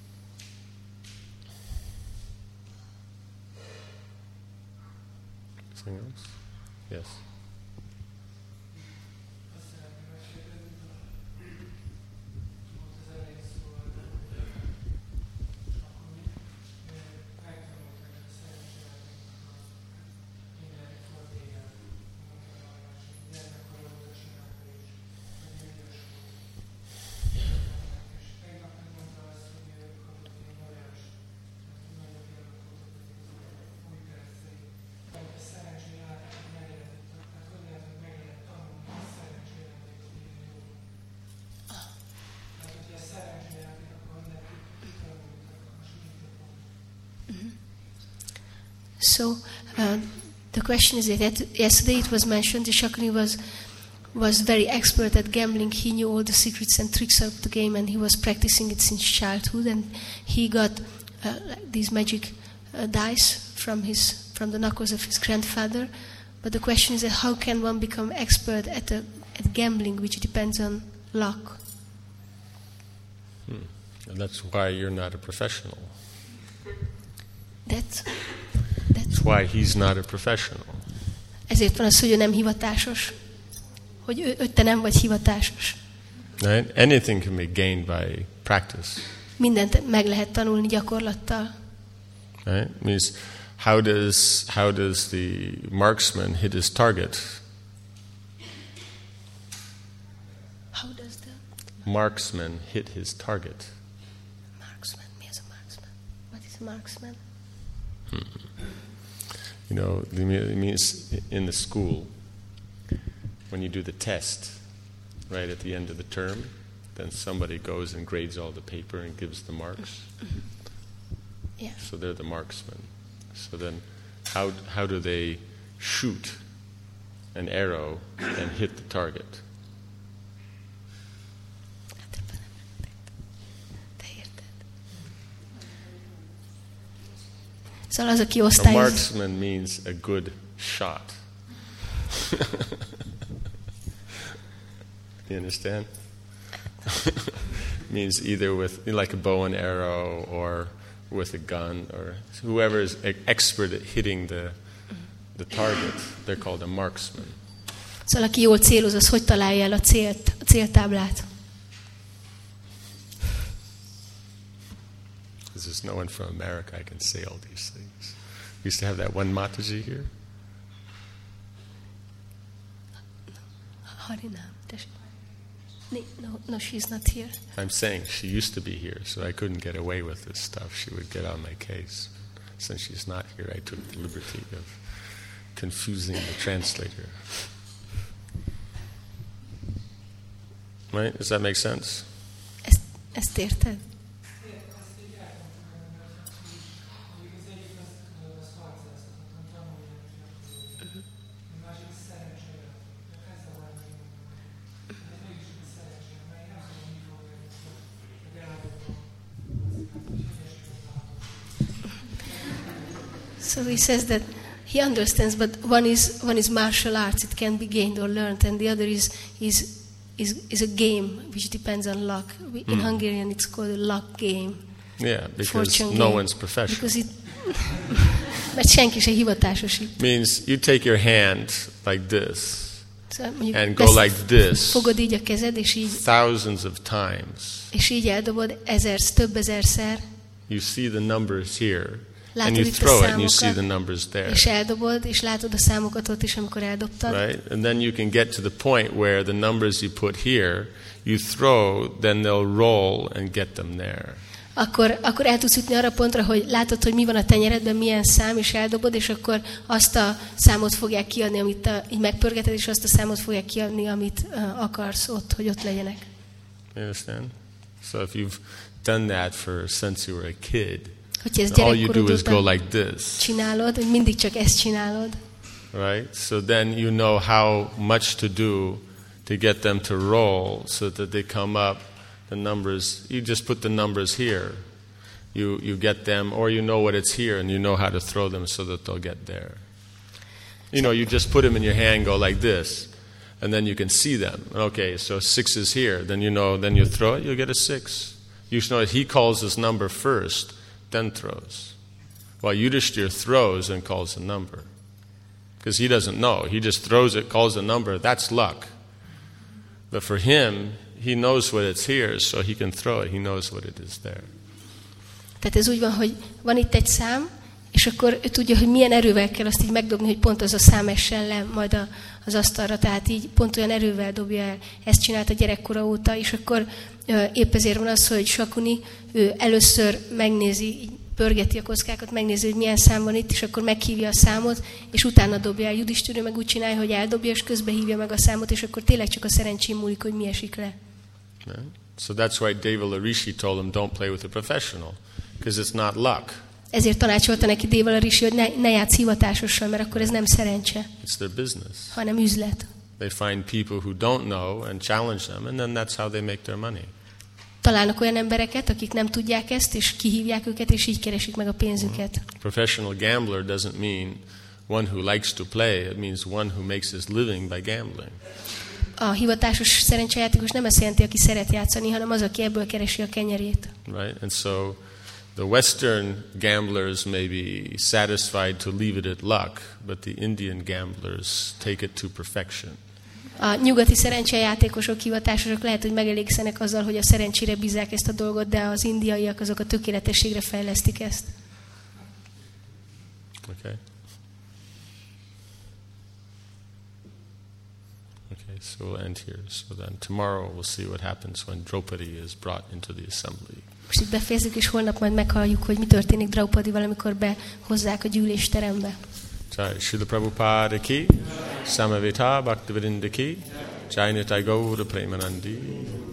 Anything else? Yes. So uh, the question is that yesterday it was mentioned that Shakuni was was very expert at gambling. He knew all the secrets and tricks of the game, and he was practicing it since childhood. And he got uh, like these magic uh, dice from his from the knuckles of his grandfather. But the question is that how can one become expert at a, at gambling, which depends on luck? Hmm. And that's why you're not a professional. That's, that's That's why he's not a professional. Ezért van az, hogy ő nem hivatásos. Hogy ő, ő te nem vagy hivatásos. Right? Anything can be gained by practice. Mindent meg lehet tanulni gyakorlattal. Right? Means how does how does the marksman hit his target? How does the Marksman hit his target. marksman? Mi az a marksman? What is a marksman? Hmm. You know, it means in the school, when you do the test, right at the end of the term, then somebody goes and grades all the paper and gives the marks. Yeah. So they're the marksmen. So then how how do they shoot an arrow and hit the target? Szóval az, aki A osztályoz... marksman means a good shot. You understand? Means either with like a bow and arrow or with a gun, or whoever is expert at hitting the the target, they're called a marksman. Szóval aki jól céloz, az hogy találja el a célt, a céltáblát? Because there's no one from America I can say all these things. We used to have that one Mataji here. Harinam. No, no, she's not here. I'm saying she used to be here, so I couldn't get away with this stuff. She would get on my case. Since she's not here, I took the liberty of confusing the translator. Right? Does that make sense? Ezt, ezt érted? So he says that he understands, but one is one is martial arts; it can be gained or learned, and the other is is is is a game which depends on luck. We, in mm. Hungarian, it's called a luck game. Yeah, because Fortune no game. one's professional. Because it, mert senki se hivatásos itt. Means you take your hand like this Szóval mondjuk and go like this. Fogod így a kezed, és így thousands of times. És így eldobod ezer, több ezerszer. You see the numbers here. Látod and you itt throw a it and you see számokat, the numbers there. És eldobod, és látod a számokat ott is, amikor eldobtad. Right? And then you can get to the point where the numbers you put here, you throw, then they'll roll and get them there. Akkor, akkor el tudsz jutni arra pontra, hogy látod, hogy mi van a tenyeredben, milyen szám, és eldobod, és akkor azt a számot fogják kiadni, amit a, így megpörgeted, és azt a számot fogják kiadni, amit uh, akarsz ott, hogy ott legyenek. You understand? So if you've done that for since you were a kid, all you do is go like this. Csinálod, hogy mindig csak ezt csinálod. Right? So then you know how much to do to get them to roll so that they come up. The numbers, you just put the numbers here. You you get them, or you know what it's here, and you know how to throw them so that they'll get there. You know, you just put them in your hand, go like this, and then you can see them. Okay, so six is here. Then you know, then you throw it, you'll get a six. You know that he calls his number first, then throws. While Yudhishthira throws and calls a number. Because he doesn't know. He just throws it, calls a number. That's luck. But for him, he knows what it's here, so he can throw it. He knows what it is there. Tehát ez úgy van, hogy van itt egy szám, és akkor ő tudja, hogy milyen erővel kell azt így megdobni, hogy pont az a szám essen le majd a, az asztalra. Tehát így pont olyan erővel dobja el. Ezt csinálta gyerekkora óta, és akkor épp ezért van az, hogy Sakuni, ő először megnézi, így pörgeti a kockákat, megnézi, hogy milyen szám van itt, és akkor meghívja a számot, és utána dobja el. Yudhishthira meg úgy csinálja, hogy eldobja, és közben hívja meg a számot, és akkor tényleg csak a szerencsém múlik, hogy mi esik le. Right? So that's why Devala Rishi told him, don't play with a professional, because it's not luck. Ezért tanácsolta neki Devala Rishi, hogy ne, ne játsz hivatásossal, mert akkor ez nem szerencse, It's their business. hanem üzlet. They find people who don't know and challenge them, and then that's how they make their money. találnak olyan embereket, akik nem tudják ezt, és kihívják őket, és így keresik meg a pénzüket. Professional gambler doesn't mean one who likes to play. It means one who makes his living by gambling. A hivatásos szerencsejátékos nem azt jelenti, aki szeret játszani, hanem az, aki ebből keresi a kenyerét. Right? And so the Western gamblers may be satisfied to leave it at luck, but the Indian gamblers take it to perfection. A nyugati szerencsejátékosok, hivatásosok lehet, hogy megelégszenek azzal, hogy a szerencsére bízzák ezt a dolgot, de az indiaiak azok a tökéletességre fejlesztik ezt. Okay. Okay, so we'll end here. So then tomorrow we'll see what happens when Draupadi is brought into the assembly. Most itt befejezzük, és holnap majd meghalljuk, hogy mi történik Draupadival, amikor behozzák a gyűlésterembe. Jai Srila Prabhupada ki, Samaveta Bhaktivedanta ki, Jai Nitai Gaura Premanandi.